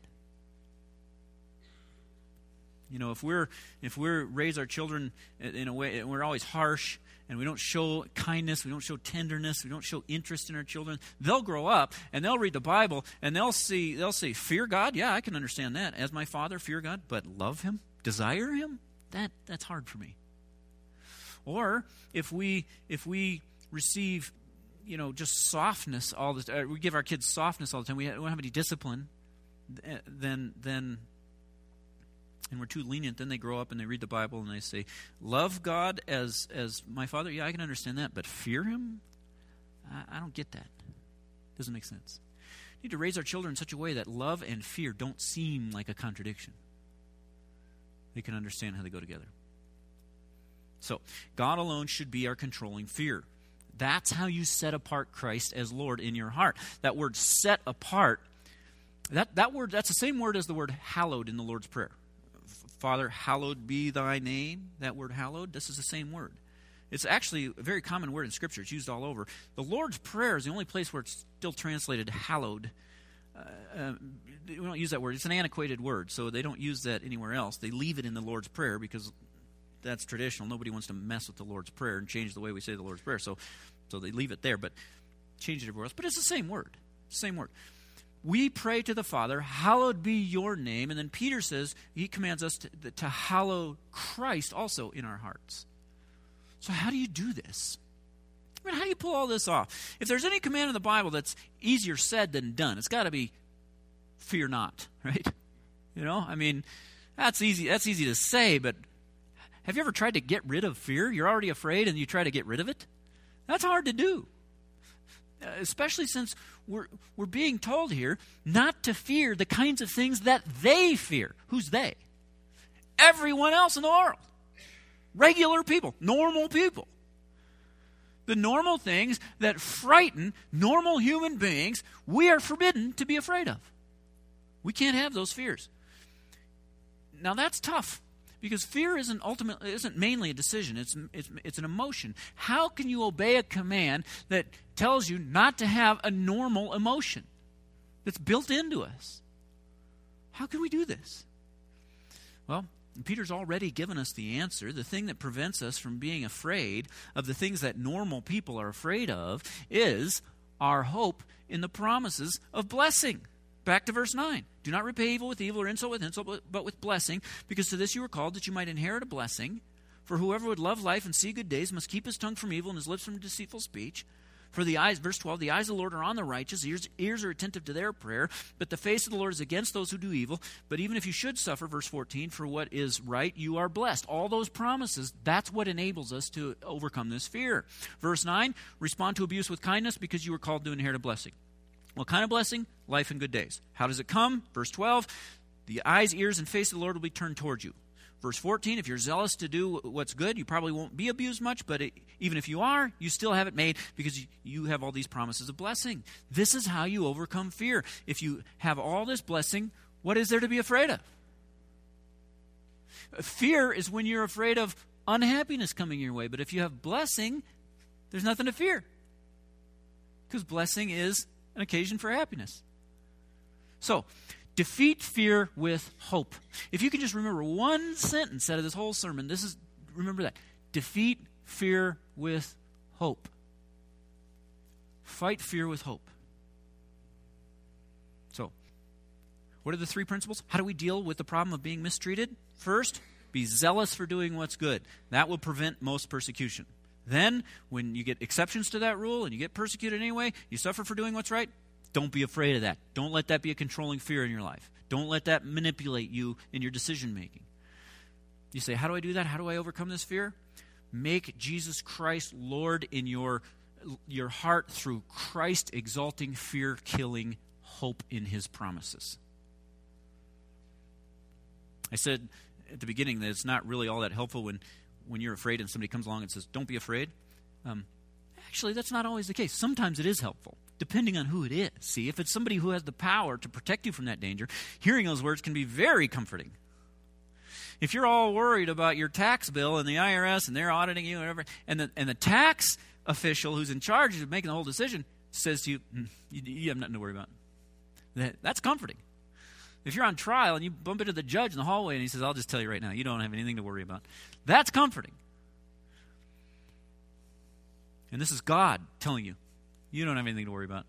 You know, if we're if we raise our children in a way, and we're always harsh, and we don't show kindness, we don't show tenderness, we don't show interest in our children, they'll grow up and they'll read the Bible and they'll see they'll say, fear God, yeah, I can understand that. As my father, fear God, but love him, desire him, that that's hard for me. Or if we if we receive, you know, just softness all the time, we give our kids softness all the time, we don't have any discipline, then then. and we're too lenient, then they grow up and they read the Bible and they say, love God as as my father? Yeah, I can understand that. But fear him? I, I don't get that. Doesn't make sense. We need to raise our children in such a way that love and fear don't seem like a contradiction. They can understand how they go together. So, God alone should be our controlling fear. That's how you set apart Christ as Lord in your heart. That word set apart, that, that word, that's the same word as the word hallowed in the Lord's Prayer. Father, hallowed be thy name. That word hallowed, this is the same word. It's actually a very common word in Scripture. It's used all over. The Lord's Prayer is the only place where it's still translated hallowed. Uh, uh, we don't use that word. It's an antiquated word, so they don't use that anywhere else. They leave it in the Lord's Prayer because that's traditional. Nobody wants to mess with the Lord's Prayer and change the way we say the Lord's Prayer, so so they leave it there, but change it everywhere else. But it's the same word. Same word. We pray to the Father, hallowed be your name. And then Peter says, he commands us to, to hallow Christ also in our hearts. So how do you do this? I mean, how do you pull all this off? If there's any command in the Bible that's easier said than done, it's got to be fear not, right? You know, I mean, that's easy. That's easy to say, but have you ever tried to get rid of fear? You're already afraid and you try to get rid of it? That's hard to do. Especially since we're we're being told here not to fear the kinds of things that they fear. Who's they? Everyone else in the world. Regular people, normal people. The normal things that frighten normal human beings, we are forbidden to be afraid of. We can't have those fears. Now that's tough. Because fear isn't ultimately isn't mainly a decision. It's, it's it's an emotion. How can you obey a command that tells you not to have a normal emotion that's built into us? How can we do this? Well, Peter's already given us the answer. The thing that prevents us from being afraid of the things that normal people are afraid of is our hope in the promises of blessing. Back to verse nine. Do not repay evil with evil or insult with insult, but with blessing, because to this you were called, that you might inherit a blessing. For whoever would love life and see good days must keep his tongue from evil and his lips from deceitful speech. For the eyes, verse twelve, the eyes of the Lord are on the righteous, ears, ears are attentive to their prayer, but the face of the Lord is against those who do evil. But even if you should suffer, verse fourteen, for what is right, you are blessed. All those promises, that's what enables us to overcome this fear. Verse nine, respond to abuse with kindness, because you were called to inherit a blessing. What kind of blessing? Life and good days. How does it come? Verse twelve, the eyes, ears, and face of the Lord will be turned towards you. Verse fourteen, if you're zealous to do what's good, you probably won't be abused much, but it, even if you are, you still have it made because you, you have all these promises of blessing. This is how you overcome fear. If you have all this blessing, what is there to be afraid of? Fear is when you're afraid of unhappiness coming your way, but if you have blessing, there's nothing to fear because blessing is an occasion for happiness. So, defeat fear with hope. If you can just remember one sentence out of this whole sermon, this is, remember that. Defeat fear with hope. Fight fear with hope. So, what are the three principles? How do we deal with the problem of being mistreated? First, be zealous for doing what's good. That will prevent most persecution. Then, when you get exceptions to that rule and you get persecuted anyway, you suffer for doing what's right, don't be afraid of that. Don't let that be a controlling fear in your life. Don't let that manipulate you in your decision making. You say, how do I do that? How do I overcome this fear? Make Jesus Christ Lord in your, your heart through Christ exalting, fear-killing hope in his promises. I said at the beginning that it's not really all that helpful when, when you're afraid and somebody comes along and says, don't be afraid. Um, actually, that's not always the case. Sometimes it is helpful, depending on who it is. See, if it's somebody who has the power to protect you from that danger, hearing those words can be very comforting. If you're all worried about your tax bill and the I R S and they're auditing you and whatever, and the, and the tax official who's in charge of making the whole decision says to you, mm, you, you have nothing to worry about. That, that's comforting. If you're on trial and you bump into the judge in the hallway and he says, I'll just tell you right now, you don't have anything to worry about. That's comforting. And this is God telling you, you don't have anything to worry about.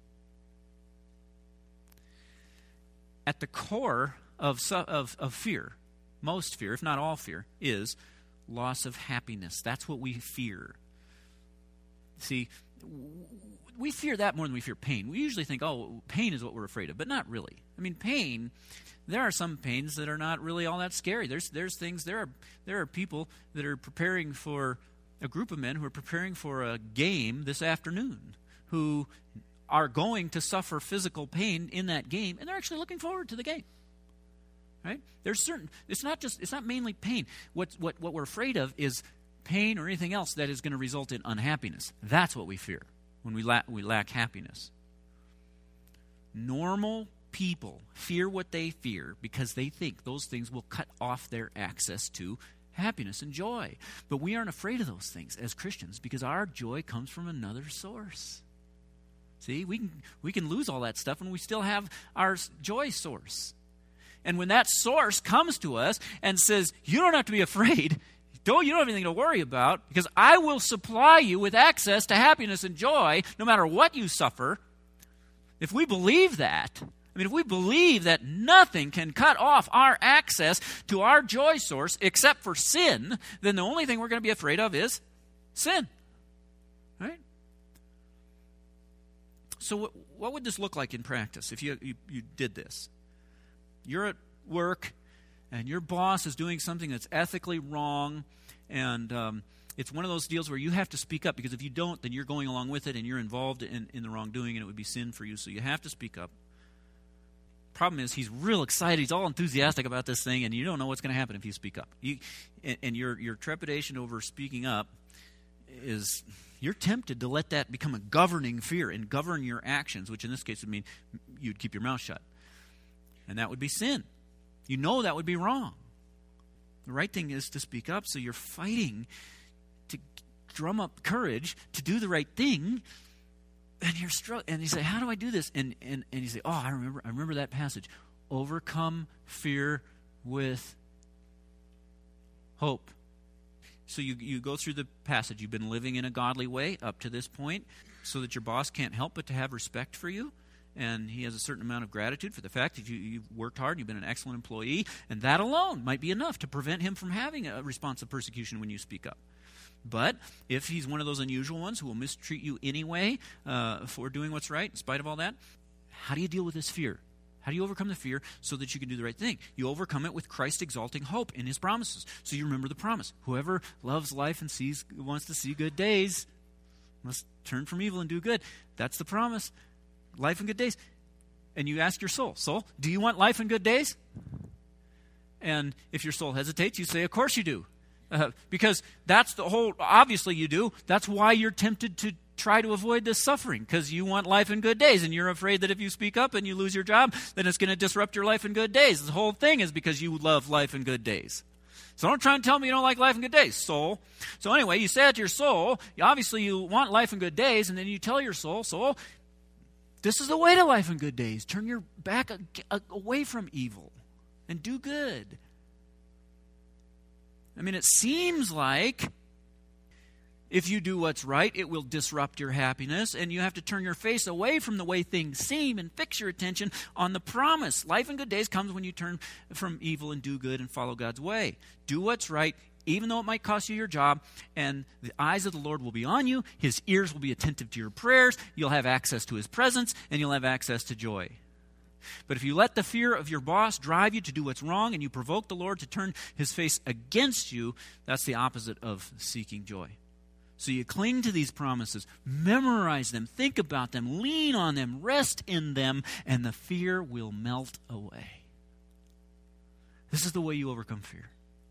At the core of, of, of fear, most fear, if not all fear, is loss of happiness. That's what we fear. See, we fear that more than we fear pain. We usually think, oh, pain is what we're afraid of, but not really. I mean, pain, there are some pains that are not really all that scary. There's there's things, there are there are people that are preparing for, a group of men who are preparing for a game this afternoon who are going to suffer physical pain in that game, and they're actually looking forward to the game. Right? There's certain, it's not just, it's not mainly pain. What, what, what we're afraid of is pain or anything else that is going to result in unhappiness. That's what we fear when we lack, we lack happiness. Normal people fear what they fear because they think those things will cut off their access to happiness and joy. But we aren't afraid of those things as Christians because our joy comes from another source. See, we can, we can lose all that stuff and we still have our joy source. And when that source comes to us and says, you don't have to be afraid, don't, you don't have anything to worry about, because I will supply you with access to happiness and joy no matter what you suffer. If we believe that, I mean, if we believe that nothing can cut off our access to our joy source except for sin, then the only thing we're going to be afraid of is sin. Right? So what, what would this look like in practice if you, you, you did this? You're at work, and your boss is doing something that's ethically wrong, and um, it's one of those deals where you have to speak up, because if you don't, then you're going along with it, and you're involved in, in the wrongdoing, and it would be sin for you, so you have to speak up. Problem is, he's real excited, he's all enthusiastic about this thing, and you don't know what's going to happen if you speak up. You, and, and your, your trepidation over speaking up is, you're tempted to let that become a governing fear and govern your actions, which in this case would mean you'd keep your mouth shut. And that would be sin. You know that would be wrong. The right thing is to speak up, so you're fighting to drum up courage to do the right thing, and you're struggling. And you say, how do I do this? And, and, and you say, oh, I remember, I remember that passage. Overcome fear with hope. So you, you go through the passage. You've been living in a godly way up to this point so that your boss can't help but to have respect for you. And he has a certain amount of gratitude for the fact that you, you've worked hard and you've been an excellent employee. And that alone might be enough to prevent him from having a response of persecution when you speak up. But if he's one of those unusual ones who will mistreat you anyway uh, for doing what's right, in spite of all that, how do you deal with this fear? How do you overcome the fear so that you can do the right thing? You overcome it with Christ exalting hope in his promises. So you remember the promise. Whoever loves life and sees wants to see good days must turn from evil and do good. That's the promise. Life and good days. And you ask your soul, soul, do you want life and good days? And if your soul hesitates, you say, of course you do. Uh, because that's the whole, obviously you do. That's why you're tempted to try to avoid this suffering, because you want life and good days, and you're afraid that if you speak up and you lose your job, then it's going to disrupt your life and good days. The whole thing is because you love life and good days. So don't try and tell me you don't like life and good days, soul. So anyway, you say it to your soul, obviously you want life and good days, and then you tell your soul, soul, this is the way to life and good days. Turn your back away from evil and do good. I mean, it seems like if you do what's right, it will disrupt your happiness, and you have to turn your face away from the way things seem and fix your attention on the promise. Life and good days comes when you turn from evil and do good and follow God's way. Do what's right even though it might cost you your job, and the eyes of the Lord will be on you. His ears will be attentive to your prayers. You'll have access to his presence, and you'll have access to joy. But if you let the fear of your boss drive you to do what's wrong and you provoke the Lord to turn his face against you, that's the opposite of seeking joy. So you cling to these promises, memorize them, think about them, lean on them, rest in them, and the fear will melt away. This is the way you overcome fear.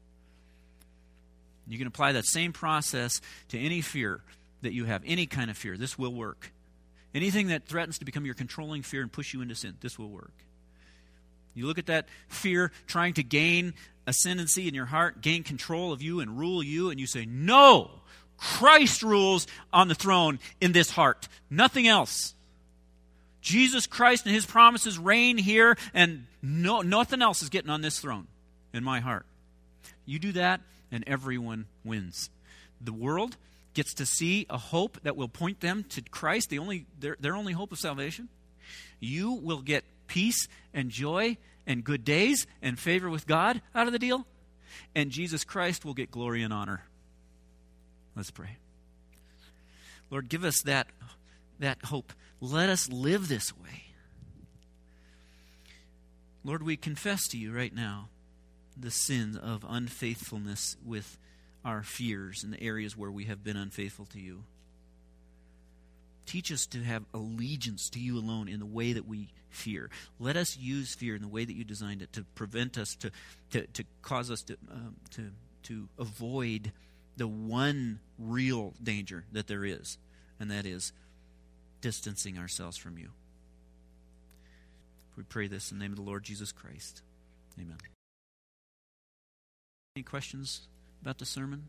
You can apply that same process to any fear that you have, any kind of fear. This will work. Anything that threatens to become your controlling fear and push you into sin, this will work. You look at that fear trying to gain ascendancy in your heart, gain control of you and rule you, and you say, no, Christ rules on the throne in this heart, nothing else. Jesus Christ and his promises reign here, and no, nothing else is getting on this throne in my heart. You do that, and everyone wins. The world gets to see a hope that will point them to Christ, the only their, their only hope of salvation. You will get peace and joy and good days and favor with God out of the deal. And Jesus Christ will get glory and honor. Let's pray. Lord, give us that, that hope. Let us live this way. Lord, we confess to you right now the sin of unfaithfulness with our fears in the areas where we have been unfaithful to you. Teach us to have allegiance to you alone in the way that we fear. Let us use fear in the way that you designed it to prevent us, to to, to cause us to, um, to to avoid the one real danger that there is, and that is distancing ourselves from you. We pray this in the name of the Lord Jesus Christ. Amen. Any questions about the sermon?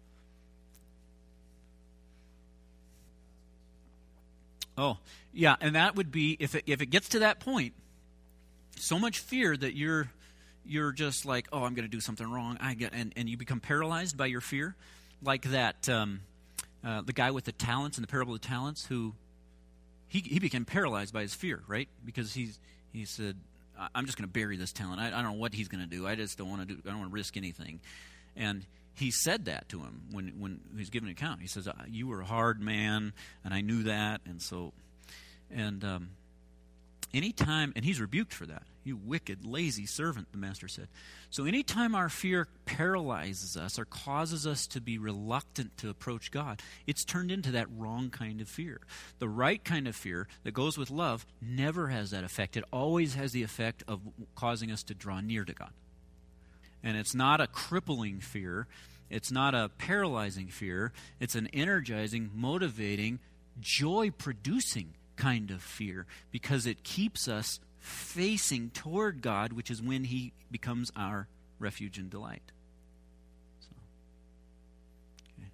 Oh, yeah, and that would be, if it, if it gets to that point, so much fear that you're you're just like, oh, I'm going to do something wrong, I get, and, and you become paralyzed by your fear, like that um, uh, the guy with the talents in the parable of the talents, who he he became paralyzed by his fear, right? Because he's he said, I'm just going to bury this talent. I, I don't know what he's going to do. I just don't want to do. I don't want to risk anything. And he said that to him when when he was giving an account. He says, "You were a hard man, and I knew that." And so, and um, anytime, and he's rebuked for that. You wicked, lazy servant, the master said. So anytime our fear paralyzes us or causes us to be reluctant to approach God, it's turned into that wrong kind of fear. The right kind of fear that goes with love never has that effect. It always has the effect of causing us to draw near to God. And it's not a crippling fear. It's not a paralyzing fear. It's an energizing, motivating, joy-producing kind of fear, because it keeps us facing toward God, which is when he becomes our refuge and delight. So, okay.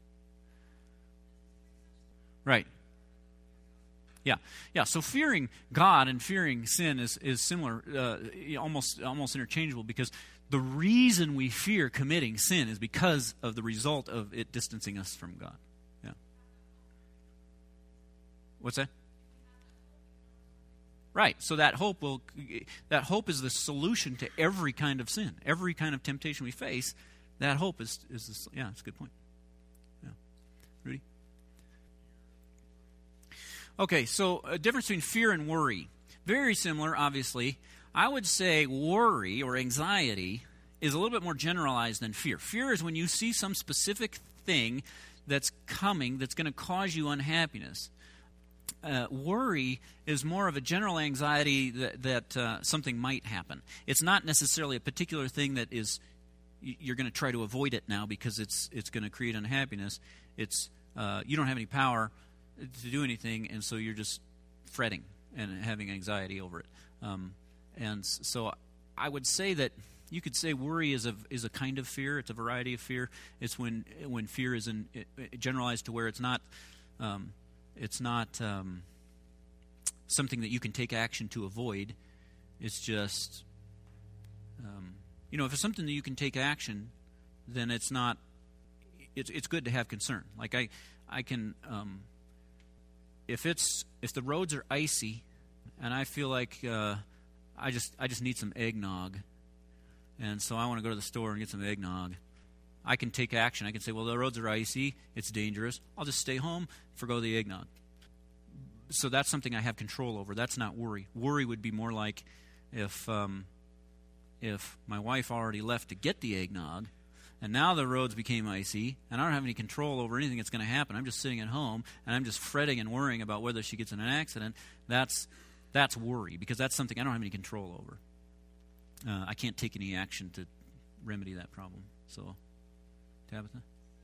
Right. Yeah, yeah. So fearing God and fearing sin is is similar, uh, almost almost interchangeable, because the reason we fear committing sin is because of the result of it distancing us from God. Yeah. What's that? Right. So that hope will that hope is the solution to every kind of sin, every kind of temptation we face. That hope is is this, yeah, that's a good point. Yeah. Rudy? Okay, so a difference between fear and worry. Very similar, obviously. I would say worry or anxiety is a little bit more generalized than fear. Fear is when you see some specific thing that's coming that's going to cause you unhappiness. Uh, worry is more of a general anxiety that, that uh, something might happen. It's not necessarily a particular thing that is you're going to try to avoid it now because it's it's going to create unhappiness. It's uh, you don't have any power to do anything, and so you're just fretting and having anxiety over it. Um, and so I would say that you could say worry is a is a kind of fear. It's a variety of fear. It's when when fear is in, generalized to where it's not. Um, It's not um, something that you can take action to avoid. It's just, um, you know, if it's something that you can take action, then it's not. It's it's good to have concern. Like I, I can, um, if it's if the roads are icy, and I feel like uh, I just I just need some eggnog, and so I want to go to the store and get some eggnog. I can take action. I can say, well, the roads are icy. It's dangerous. I'll just stay home, forgo the eggnog. So that's something I have control over. That's not worry. Worry would be more like if um, if my wife already left to get the eggnog, and now the roads became icy, and I don't have any control over anything that's going to happen. I'm just sitting at home, and I'm just fretting and worrying about whether she gets in an accident. That's that's worry, because that's something I don't have any control over. Uh, I can't take any action to remedy that problem. So, Tabitha?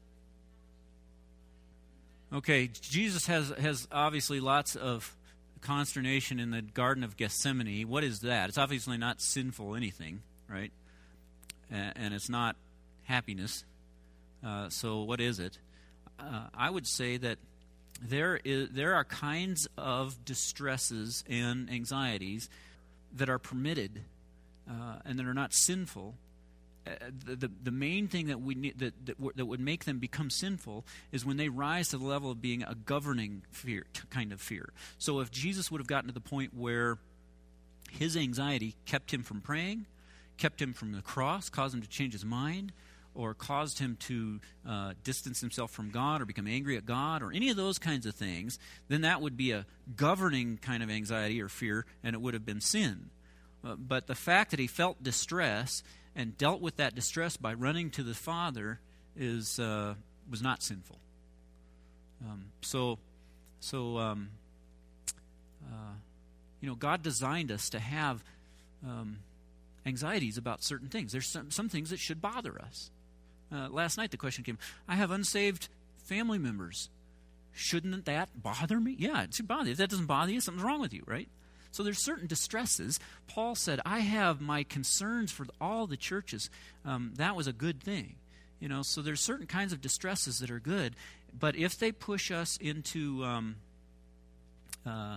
Okay, Jesus has, has obviously lots of consternation in the Garden of Gethsemane. What is that? It's obviously not sinful anything, right? And, and it's not happiness. Uh, so what is it? Uh, I would say that there is there are kinds of distresses and anxieties that are permitted uh, and that are not sinful. Uh, the, the the main thing that we need, that, that w- that would make them become sinful is when they rise to the level of being a governing fear, kind of fear. So if Jesus would have gotten to the point where his anxiety kept him from praying, kept him from the cross, caused him to change his mind, or caused him to uh, distance himself from God or become angry at God or any of those kinds of things, then that would be a governing kind of anxiety or fear, and it would have been sin. Uh, but the fact that he felt distress and dealt with that distress by running to the Father is uh, was not sinful. Um, so, so um, uh, you know, God designed us to have um, anxieties about certain things. There's some, some things that should bother us. Uh, last night the question came, I have unsaved family members. Shouldn't that bother me? Yeah, it should bother you. If that doesn't bother you, something's wrong with you, right? So there's certain distresses. Paul said, I have my concerns for all the churches. Um, that was a good thing. You know, so there's certain kinds of distresses that are good, but if they push us into um, uh,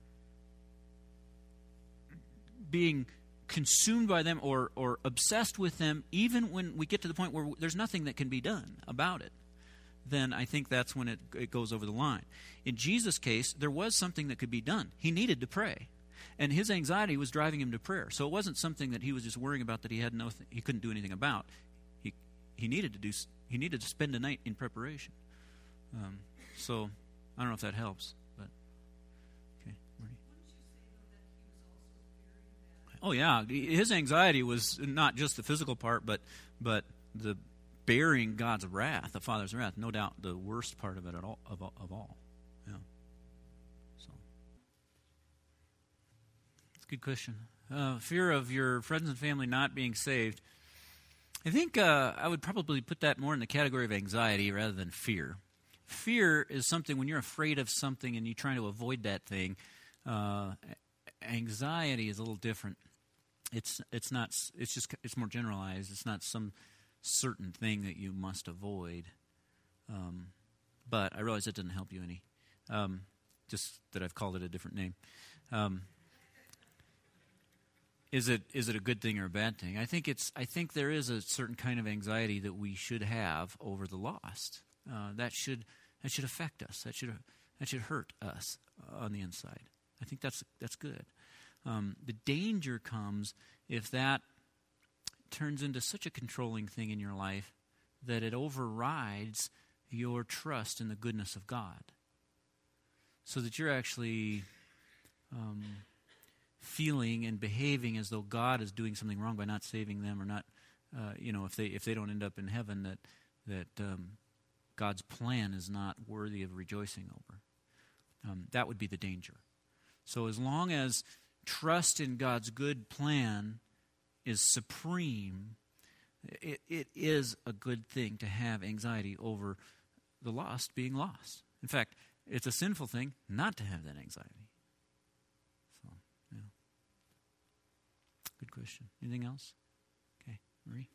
being consumed by them or, or obsessed with them, even when we get to the point where there's nothing that can be done about it, then I think that's when it, it goes over the line. In Jesus' case, there was something that could be done. He needed to pray. And his anxiety was driving him to prayer. So it wasn't something that he was just worrying about that he had no th- he couldn't do anything about. He he needed to do he needed to spend a night in preparation. Um, so I don't know if that helps, but okay. Marty? Oh yeah, his anxiety was not just the physical part, but but the bearing God's wrath, the Father's wrath. No doubt, the worst part of it at all of, of all. Yeah. So, it's a good question. Uh, fear of your friends and family not being saved. I think uh, I would probably put that more in the category of anxiety rather than fear. Fear is something when you're afraid of something and you're trying to avoid that thing. Uh, anxiety is a little different. It's it's not. It's just it's more generalized. It's not some certain thing that you must avoid. Um, but I realize that doesn't help you any. Um, just that I've called it a different name. Um, is it is it a good thing or a bad thing? I think it's. I think there is a certain kind of anxiety that we should have over the lost. Uh, that should that should affect us. That should that should hurt us on the inside. I think that's that's good. Um, the danger comes if that turns into such a controlling thing in your life that it overrides your trust in the goodness of God, so that you're actually um, feeling and behaving as though God is doing something wrong by not saving them, or not, uh, you know, if they if they don't end up in heaven, that that um, God's plan is not worthy of rejoicing over. Um, that would be the danger. So as long as trust in God's good plan is supreme, it, it is a good thing to have anxiety over the lost being lost. In fact, it's a sinful thing not to have that anxiety. So, yeah. Good question. Anything else? Okay, Marie?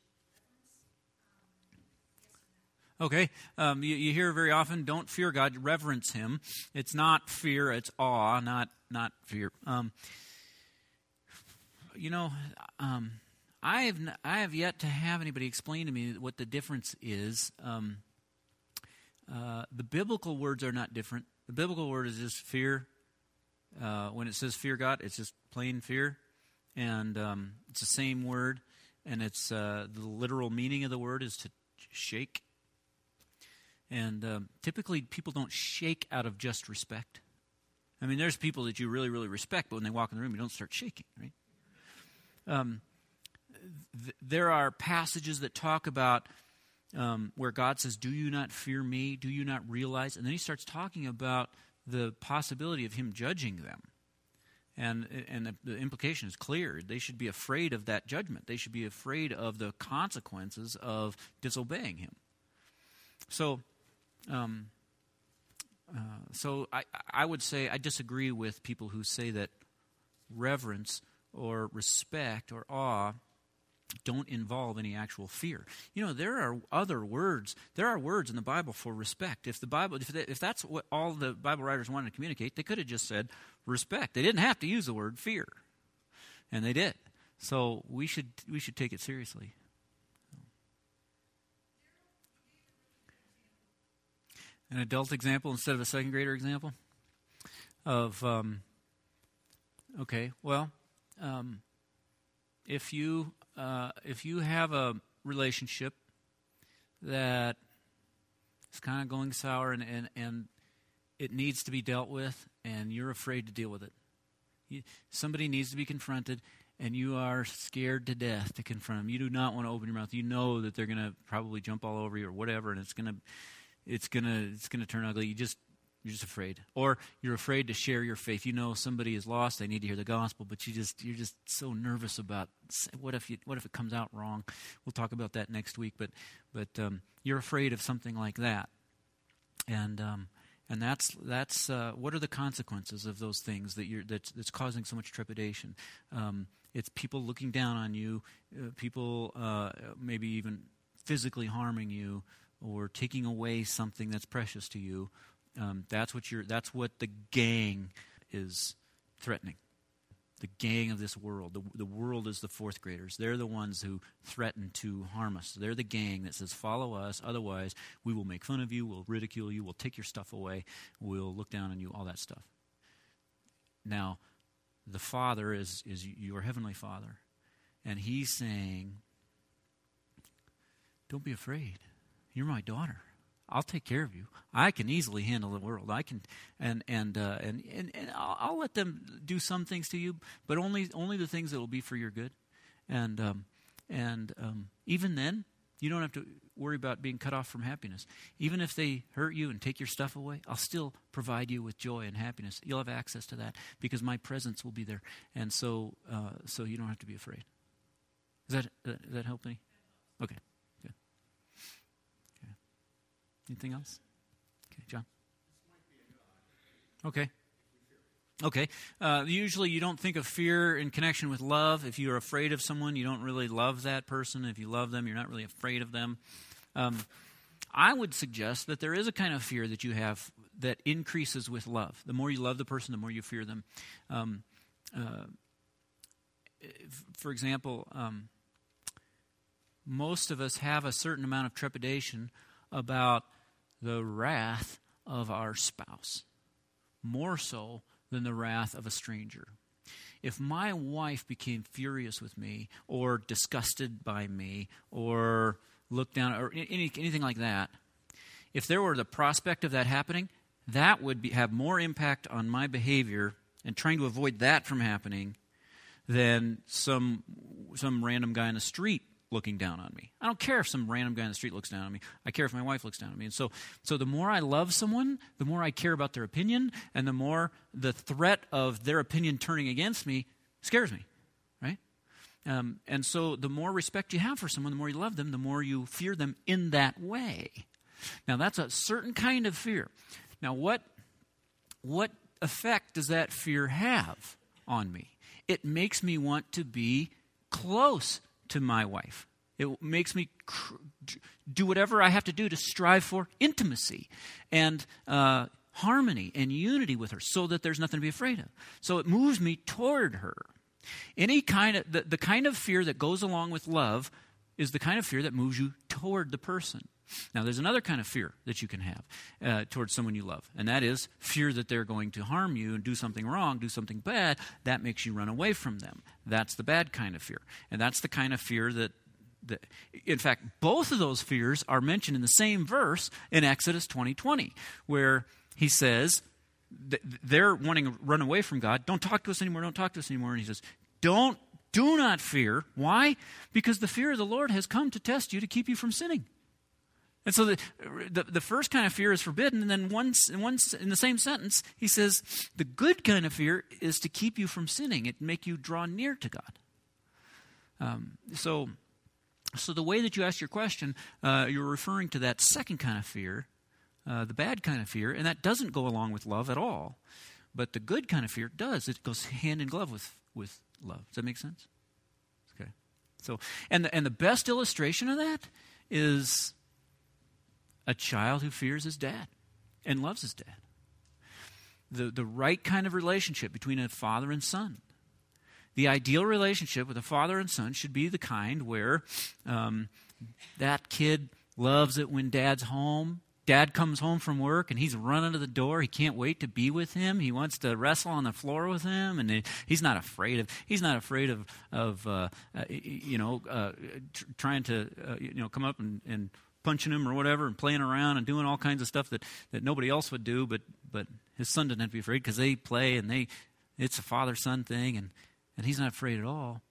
Okay, um, you, you hear very often, don't fear God, reverence Him. It's not fear, it's awe, not not fear. Um, you know, um, I have n- I have yet to have anybody explain to me what the difference is. Um, uh, the biblical words are not different. The biblical word is just fear. Uh, when it says fear God, it's just plain fear, and um, it's the same word, and it's uh, the literal meaning of the word is to shake. And um, typically people don't shake out of just respect. I mean, there's people that you really, really respect, but when they walk in the room, you don't start shaking, right? Um, th- there are passages that talk about um, where God says, do you not fear me? Do you not realize? And then he starts talking about the possibility of him judging them. And and the, the implication is clear. They should be afraid of that judgment. They should be afraid of the consequences of disobeying him. So, um, uh, so I I would say I disagree with people who say that reverence or respect or awe don't involve any actual fear. You know, there are other words. There are words in the Bible for respect. If the Bible, if, they, if that's what all the Bible writers wanted to communicate, they could have just said respect. They didn't have to use the word fear, and they did. So we should we should take it seriously. An adult example instead of a second grader example of um, okay, well, um, if you uh, if you have a relationship that is kind of going sour and, and, and it needs to be dealt with, and you're afraid to deal with it, you, somebody needs to be confronted, and you are scared to death to confront them. You do not want to open your mouth. You know that they're going to probably jump all over you or whatever, and it's going to it's going to it's going to turn ugly. You just You're just afraid. Or you're afraid to share your faith. You know somebody is lost, they need to hear the gospel, but you just, you're just so nervous about what if you, what if it comes out wrong. We'll talk about that next week, but but um, you're afraid of something like that. And um, and that's that's uh, what are the consequences of those things that you're that's, that's causing so much trepidation? Um, it's people looking down on you, uh, people uh, maybe even physically harming you or taking away something that's precious to you. Um, that's what you're. That's what the gang is threatening. The gang of this world. The, the world is the fourth graders. They're the ones who threaten to harm us. They're the gang that says, "Follow us, otherwise we will make fun of you. We'll ridicule you. We'll take your stuff away. We'll look down on you. All that stuff." Now, the Father is is your heavenly Father, and He's saying, "Don't be afraid. You're my daughter. I'll take care of you. I can easily handle the world. I can, and and uh, and and, and I'll, I'll let them do some things to you, but only only the things that will be for your good. And um, and um, even then, you don't have to worry about being cut off from happiness. Even if they hurt you and take your stuff away, I'll still provide you with joy and happiness. You'll have access to that because my presence will be there, and so uh, so you don't have to be afraid. Does that uh, does that help any? Okay. Anything else? Okay, John? Okay. Okay. Uh, usually you don't think of fear in connection with love. If you're afraid of someone, you don't really love that person. If you love them, you're not really afraid of them. Um, I would suggest that there is a kind of fear that you have that increases with love. The more you love the person, the more you fear them. Um, uh, for example, um, most of us have a certain amount of trepidation about the wrath of our spouse, more so than the wrath of a stranger. If my wife became furious with me or disgusted by me or looked down or any, anything like that, if there were the prospect of that happening, that would be, have more impact on my behavior and trying to avoid that from happening than some some random guy in the street looking down on me. I don't care if some random guy in the street looks down on me. I care if my wife looks down on me. And so so the more I love someone, the more I care about their opinion, and the more the threat of their opinion turning against me scares me, right? Um, and so the more respect you have for someone, the more you love them, the more you fear them in that way. Now, that's a certain kind of fear. Now, what what effect does that fear have on me? It makes me want to be close to my wife. It makes me cr- do whatever I have to do to strive for intimacy and uh, harmony and unity with her so that there's nothing to be afraid of. So it moves me toward her. Any kind of, the, the kind of fear that goes along with love is the kind of fear that moves you toward the person. Now, there's another kind of fear that you can have uh, towards someone you love, and that is fear that they're going to harm you and do something wrong, do something bad. That makes you run away from them. That's the bad kind of fear, and that's the kind of fear that the, in fact, both of those fears are mentioned in the same verse in Exodus twenty twenty, where he says, they're wanting to run away from God. Don't talk to us anymore. Don't talk to us anymore. And he says, don't, do not fear. Why? Because the fear of the Lord has come to test you to keep you from sinning. And so the, the, the first kind of fear is forbidden, and then once, once in the same sentence, he says, the good kind of fear is to keep you from sinning. It make you draw near to God. Um, so, so the way that you ask your question, uh, you're referring to that second kind of fear, uh, the bad kind of fear, and that doesn't go along with love at all. But the good kind of fear does. It goes hand in glove with, with love. Does that make sense? Okay. So, and the, and the best illustration of that is a child who fears his dad and loves his dad. The, the right kind of relationship between a father and son. The ideal relationship with a father and son should be the kind where um, that kid loves it when dad's home. Dad comes home from work and he's running to the door. He can't wait to be with him. He wants to wrestle on the floor with him, and he's not afraid of. He's not afraid of of uh, uh, you know uh, tr- trying to uh, you know come up and, and punching him or whatever, and playing around and doing all kinds of stuff that, that nobody else would do. But but his son doesn't have to be afraid because they play and they it's a father-son thing, and, and he's not afraid at all.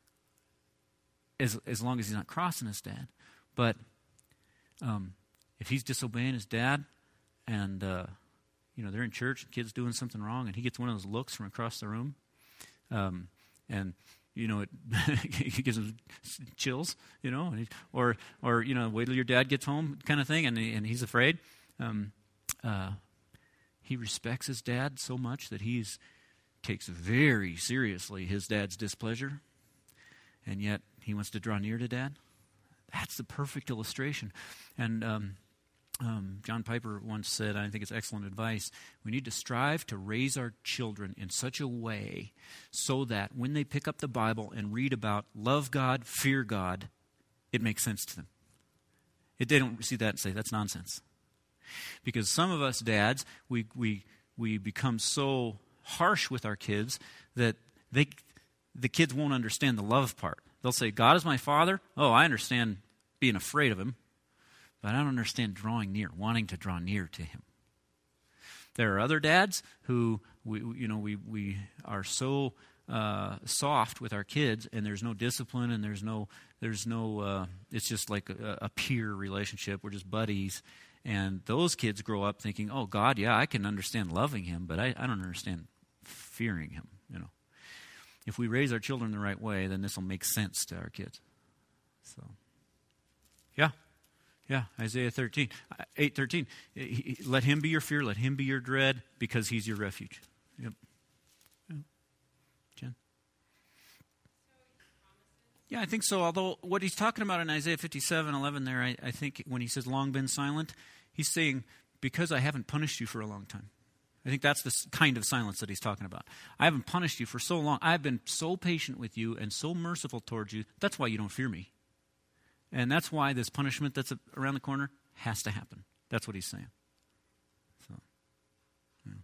As as long as he's not crossing his dad, but. Um, If he's disobeying his dad, and uh, you know they're in church, and kid's doing something wrong, and he gets one of those looks from across the room, um, and you know it he gives him chills, you know, and he, or or you know wait till your dad gets home, kind of thing, and he, and he's afraid. Um, uh, he respects his dad so much that he's takes very seriously his dad's displeasure, and yet he wants to draw near to dad. That's the perfect illustration, and. Um, Um, John Piper once said, I think it's excellent advice, we need to strive to raise our children in such a way so that when they pick up the Bible and read about love God, fear God, it makes sense to them. It, they don't see that and say, that's nonsense. Because some of us dads, we we we become so harsh with our kids that they the kids won't understand the love part. They'll say, God is my father. Oh, I understand being afraid of him. But I don't understand drawing near, wanting to draw near to him. There are other dads who, we, you know, we we are so uh, soft with our kids, and there's no discipline, and there's no, there's no. Uh, it's just like a, a peer relationship. We're just buddies, and those kids grow up thinking, "Oh, God, yeah, I can understand loving him, but I, I don't understand fearing him." You know, if we raise our children the right way, then this will make sense to our kids. So, yeah. Yeah, Isaiah thirteen, eight thirteen. Let him be your fear, let him be your dread, because he's your refuge. Yep. Yeah. Jen? Yeah, I think so. Although what he's talking about in Isaiah fifty-seven eleven there, I, I think when he says long been silent, he's saying, because I haven't punished you for a long time. I think that's the kind of silence that he's talking about. I haven't punished you for so long. I've been so patient with you and so merciful towards you. That's why you don't fear me. And that's why this punishment that's around the corner has to happen. That's what he's saying. So, yeah.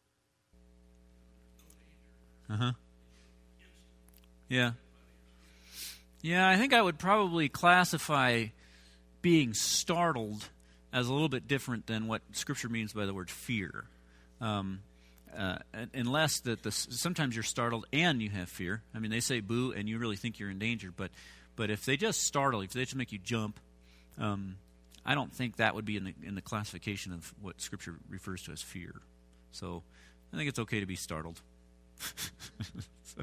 Uh-huh. Yeah. Yeah, I think I would probably classify being startled as a little bit different than what Scripture means by the word fear. Um, uh, unless that the, sometimes you're startled and you have fear. I mean, they say boo and you really think you're in danger, but But if they just startle, if they just make you jump, um, I don't think that would be in the in the classification of what Scripture refers to as fear. So I think it's okay to be startled. so.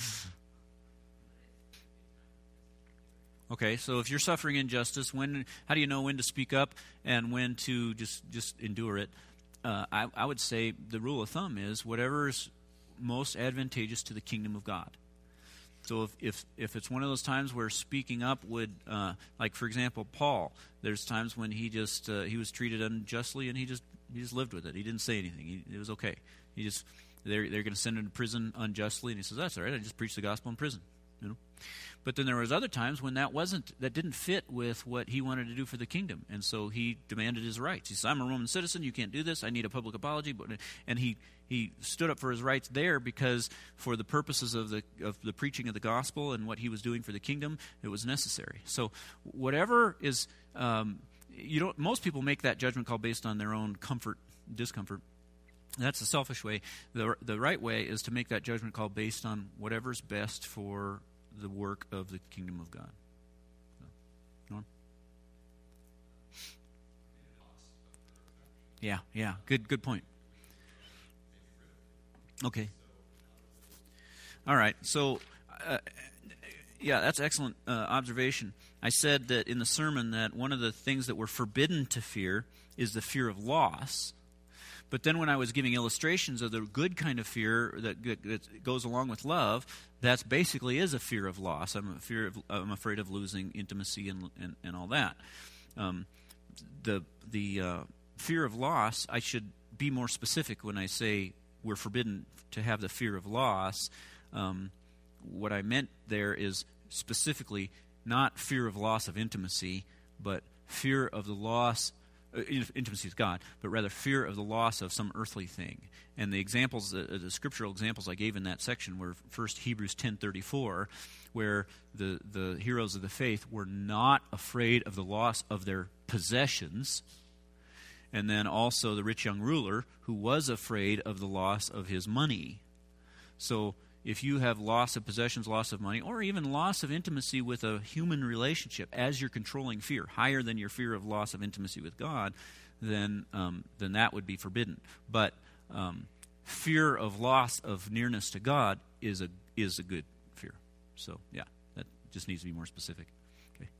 Okay, so if you're suffering injustice, when how do you know when to speak up and when to just just endure it? Uh, I, I would say the rule of thumb is whatever is most advantageous to the kingdom of God. So if, if if it's one of those times where speaking up would, uh, like for example, Paul, there's times when he just uh, he was treated unjustly and he just he just lived with it. He didn't say anything. He, it was okay. He just they're they're going to send him to prison unjustly, and he says that's all right. I just preach the gospel in prison, you know. But then there was other times when that wasn't, that didn't fit with what he wanted to do for the kingdom. And so he demanded his rights. He said, I'm a Roman citizen, you can't do this, I need a public apology. But, and he, he stood up for his rights there because for the purposes of the of the preaching of the gospel and what he was doing for the kingdom, it was necessary. So whatever is, um, you don't, most people make that judgment call based on their own comfort, discomfort. That's the selfish way. The, the right way is to make that judgment call based on whatever's best for the work of the kingdom of God. So, Norm? Yeah, yeah. Good good point. Okay. All right. So, uh, yeah, that's excellent uh, observation. I said that in the sermon that one of the things that we're forbidden to fear is the fear of loss. But then when I was giving illustrations of the good kind of fear that, that goes along with love, that basically is a fear of loss. I'm a fear of, I'm afraid of losing intimacy and and, and all that. Um, the the uh, fear of loss, I should be more specific when I say we're forbidden to have the fear of loss. Um, what I meant there is specifically not fear of loss of intimacy, but fear of the loss Uh, intimacy with God, but rather fear of the loss of some earthly thing. And the examples, uh, the scriptural examples I gave in that section were first Hebrews ten thirty-four, where the, the heroes of the faith were not afraid of the loss of their possessions, and then also the rich young ruler who was afraid of the loss of his money. So if you have loss of possessions, loss of money, or even loss of intimacy with a human relationship as your controlling fear, higher than your fear of loss of intimacy with God, then um, then that would be forbidden. But um, fear of loss of nearness to God is a is a good fear. So yeah, that just needs to be more specific. Okay.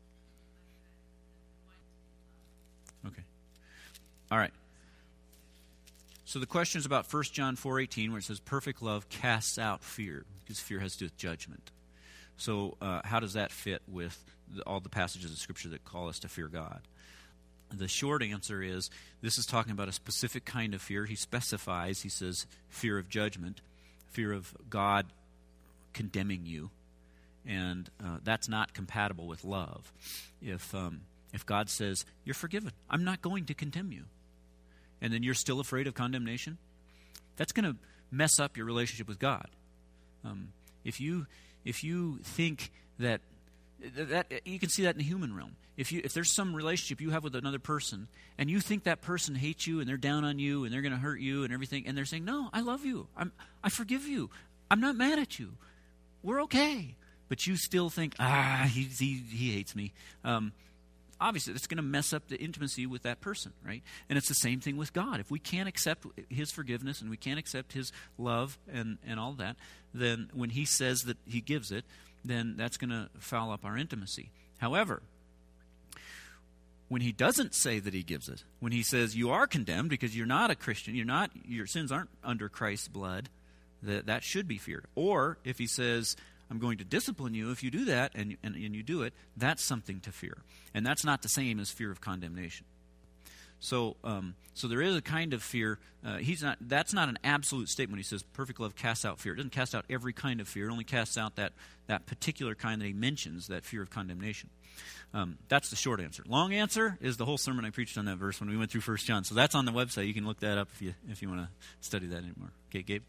Okay. All right. So the question is about First John four eighteen, where it says, perfect love casts out fear, because fear has to do with judgment. So uh, how does that fit with the, all the passages of Scripture that call us to fear God? The short answer is, this is talking about a specific kind of fear. He specifies, he says, fear of judgment, fear of God condemning you, and uh, that's not compatible with love. If um, if God says, you're forgiven, I'm not going to condemn you, and then you're still afraid of condemnation, that's going to mess up your relationship with God. Um, if you if you think that, that you can see that in the human realm. If you if there's some relationship you have with another person, and you think that person hates you and they're down on you and they're going to hurt you and everything, and they're saying, no, I love you, I'm I forgive you, I'm not mad at you, we're okay, but you still think, ah, he he, he hates me. Um, Obviously, it's going to mess up the intimacy with that person, right? And it's the same thing with God. If we can't accept His forgiveness and we can't accept His love and, and all that, then when He says that He gives it, then that's going to foul up our intimacy. However, when He doesn't say that He gives it, when He says you are condemned because you're not a Christian, you're not, your sins aren't under Christ's blood, that that should be feared. Or if He says, I'm going to discipline you if you do that, and, and, and you do it, that's something to fear. And that's not the same as fear of condemnation. So um, so there is a kind of fear. Uh, he's not. That's not an absolute statement. He says perfect love casts out fear. It doesn't cast out every kind of fear. It only casts out that, that particular kind that he mentions, that fear of condemnation. Um, that's the short answer. Long answer is the whole sermon I preached on that verse when we went through First John. So that's on the website. You can look that up if you if you want to study that anymore. Okay, Gabe?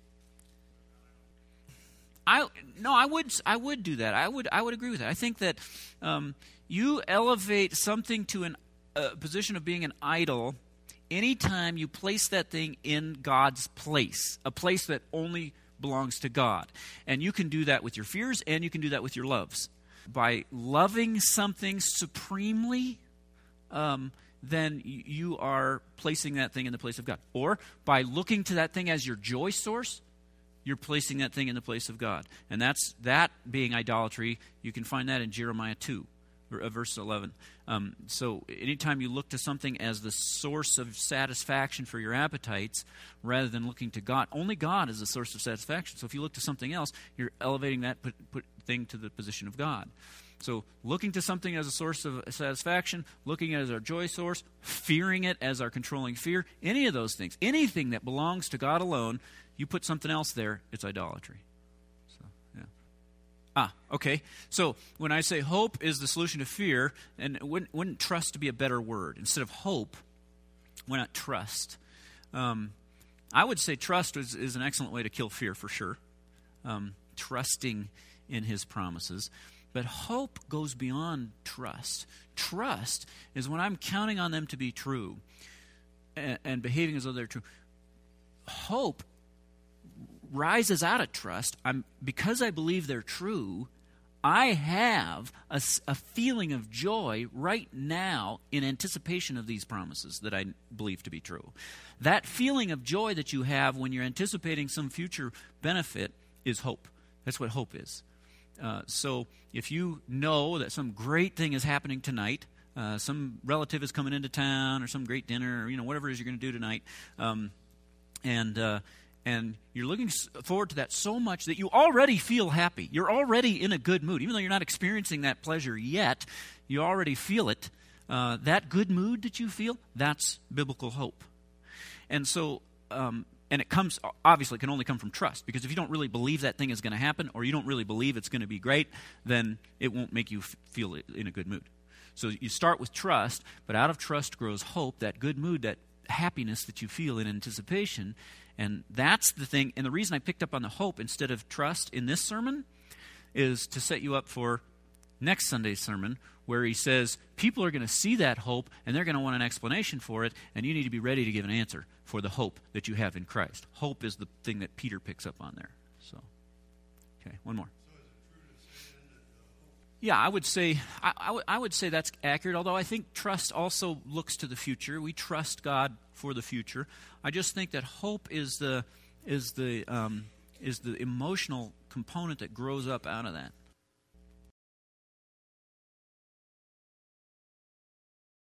I no, I would I would do that. I would I would agree with that. I think that um, you elevate something to an, a position of being an idol anytime you place that thing in God's place, a place that only belongs to God. And you can do that with your fears, and you can do that with your loves. By loving something supremely, um, then you are placing that thing in the place of God. Or by looking to that thing as your joy source, you're placing that thing in the place of God. And that's that being idolatry. You can find that in Jeremiah two, verse eleven. Um, so anytime you look to something as the source of satisfaction for your appetites, rather than looking to God, only God is the source of satisfaction. So if you look to something else, you're elevating that put, put thing to the position of God. So looking to something as a source of satisfaction, looking at it as our joy source, fearing it as our controlling fear, any of those things, anything that belongs to God alone, you put something else there, it's idolatry. So, yeah. Ah, okay. So when I say hope is the solution to fear, and wouldn't, wouldn't trust to be a better word? Instead of hope, why not trust? Um, I would say trust is, is an excellent way to kill fear for sure. Um, trusting in his promises. But hope goes beyond trust. Trust is when I'm counting on them to be true and, and behaving as though they're true. Hope rises out of trust. I'm because I believe they're true, I have a, a feeling of joy right now in anticipation of these promises that I believe to be true. That feeling of joy that you have when you're anticipating some future benefit is hope. That's what hope is. Uh, so if you know that some great thing is happening tonight, uh, some relative is coming into town or some great dinner, or, you know, whatever it is you're going to do tonight, um, and uh, and you're looking forward to that so much that you already feel happy. You're already in a good mood. Even though you're not experiencing that pleasure yet, you already feel it. Uh, that good mood that you feel, that's biblical hope. And so, um, and it comes, obviously it can only come from trust, because if you don't really believe that thing is going to happen, or you don't really believe it's going to be great, then it won't make you f- feel in a good mood. So you start with trust, but out of trust grows hope, that good mood, that happiness that you feel in anticipation. And that's the thing. And the reason I picked up on the hope instead of trust in this sermon is to set you up for next Sunday's sermon, where he says people are going to see that hope and they're going to want an explanation for it, and you need to be ready to give an answer for the hope that you have in Christ. Hope is the thing that Peter picks up on there. So, okay, one more. Yeah, I would say I, I, w- I would say that's accurate, although I think trust also looks to the future. We trust God for the future. I just think that hope is the is the um, is the emotional component that grows up out of that.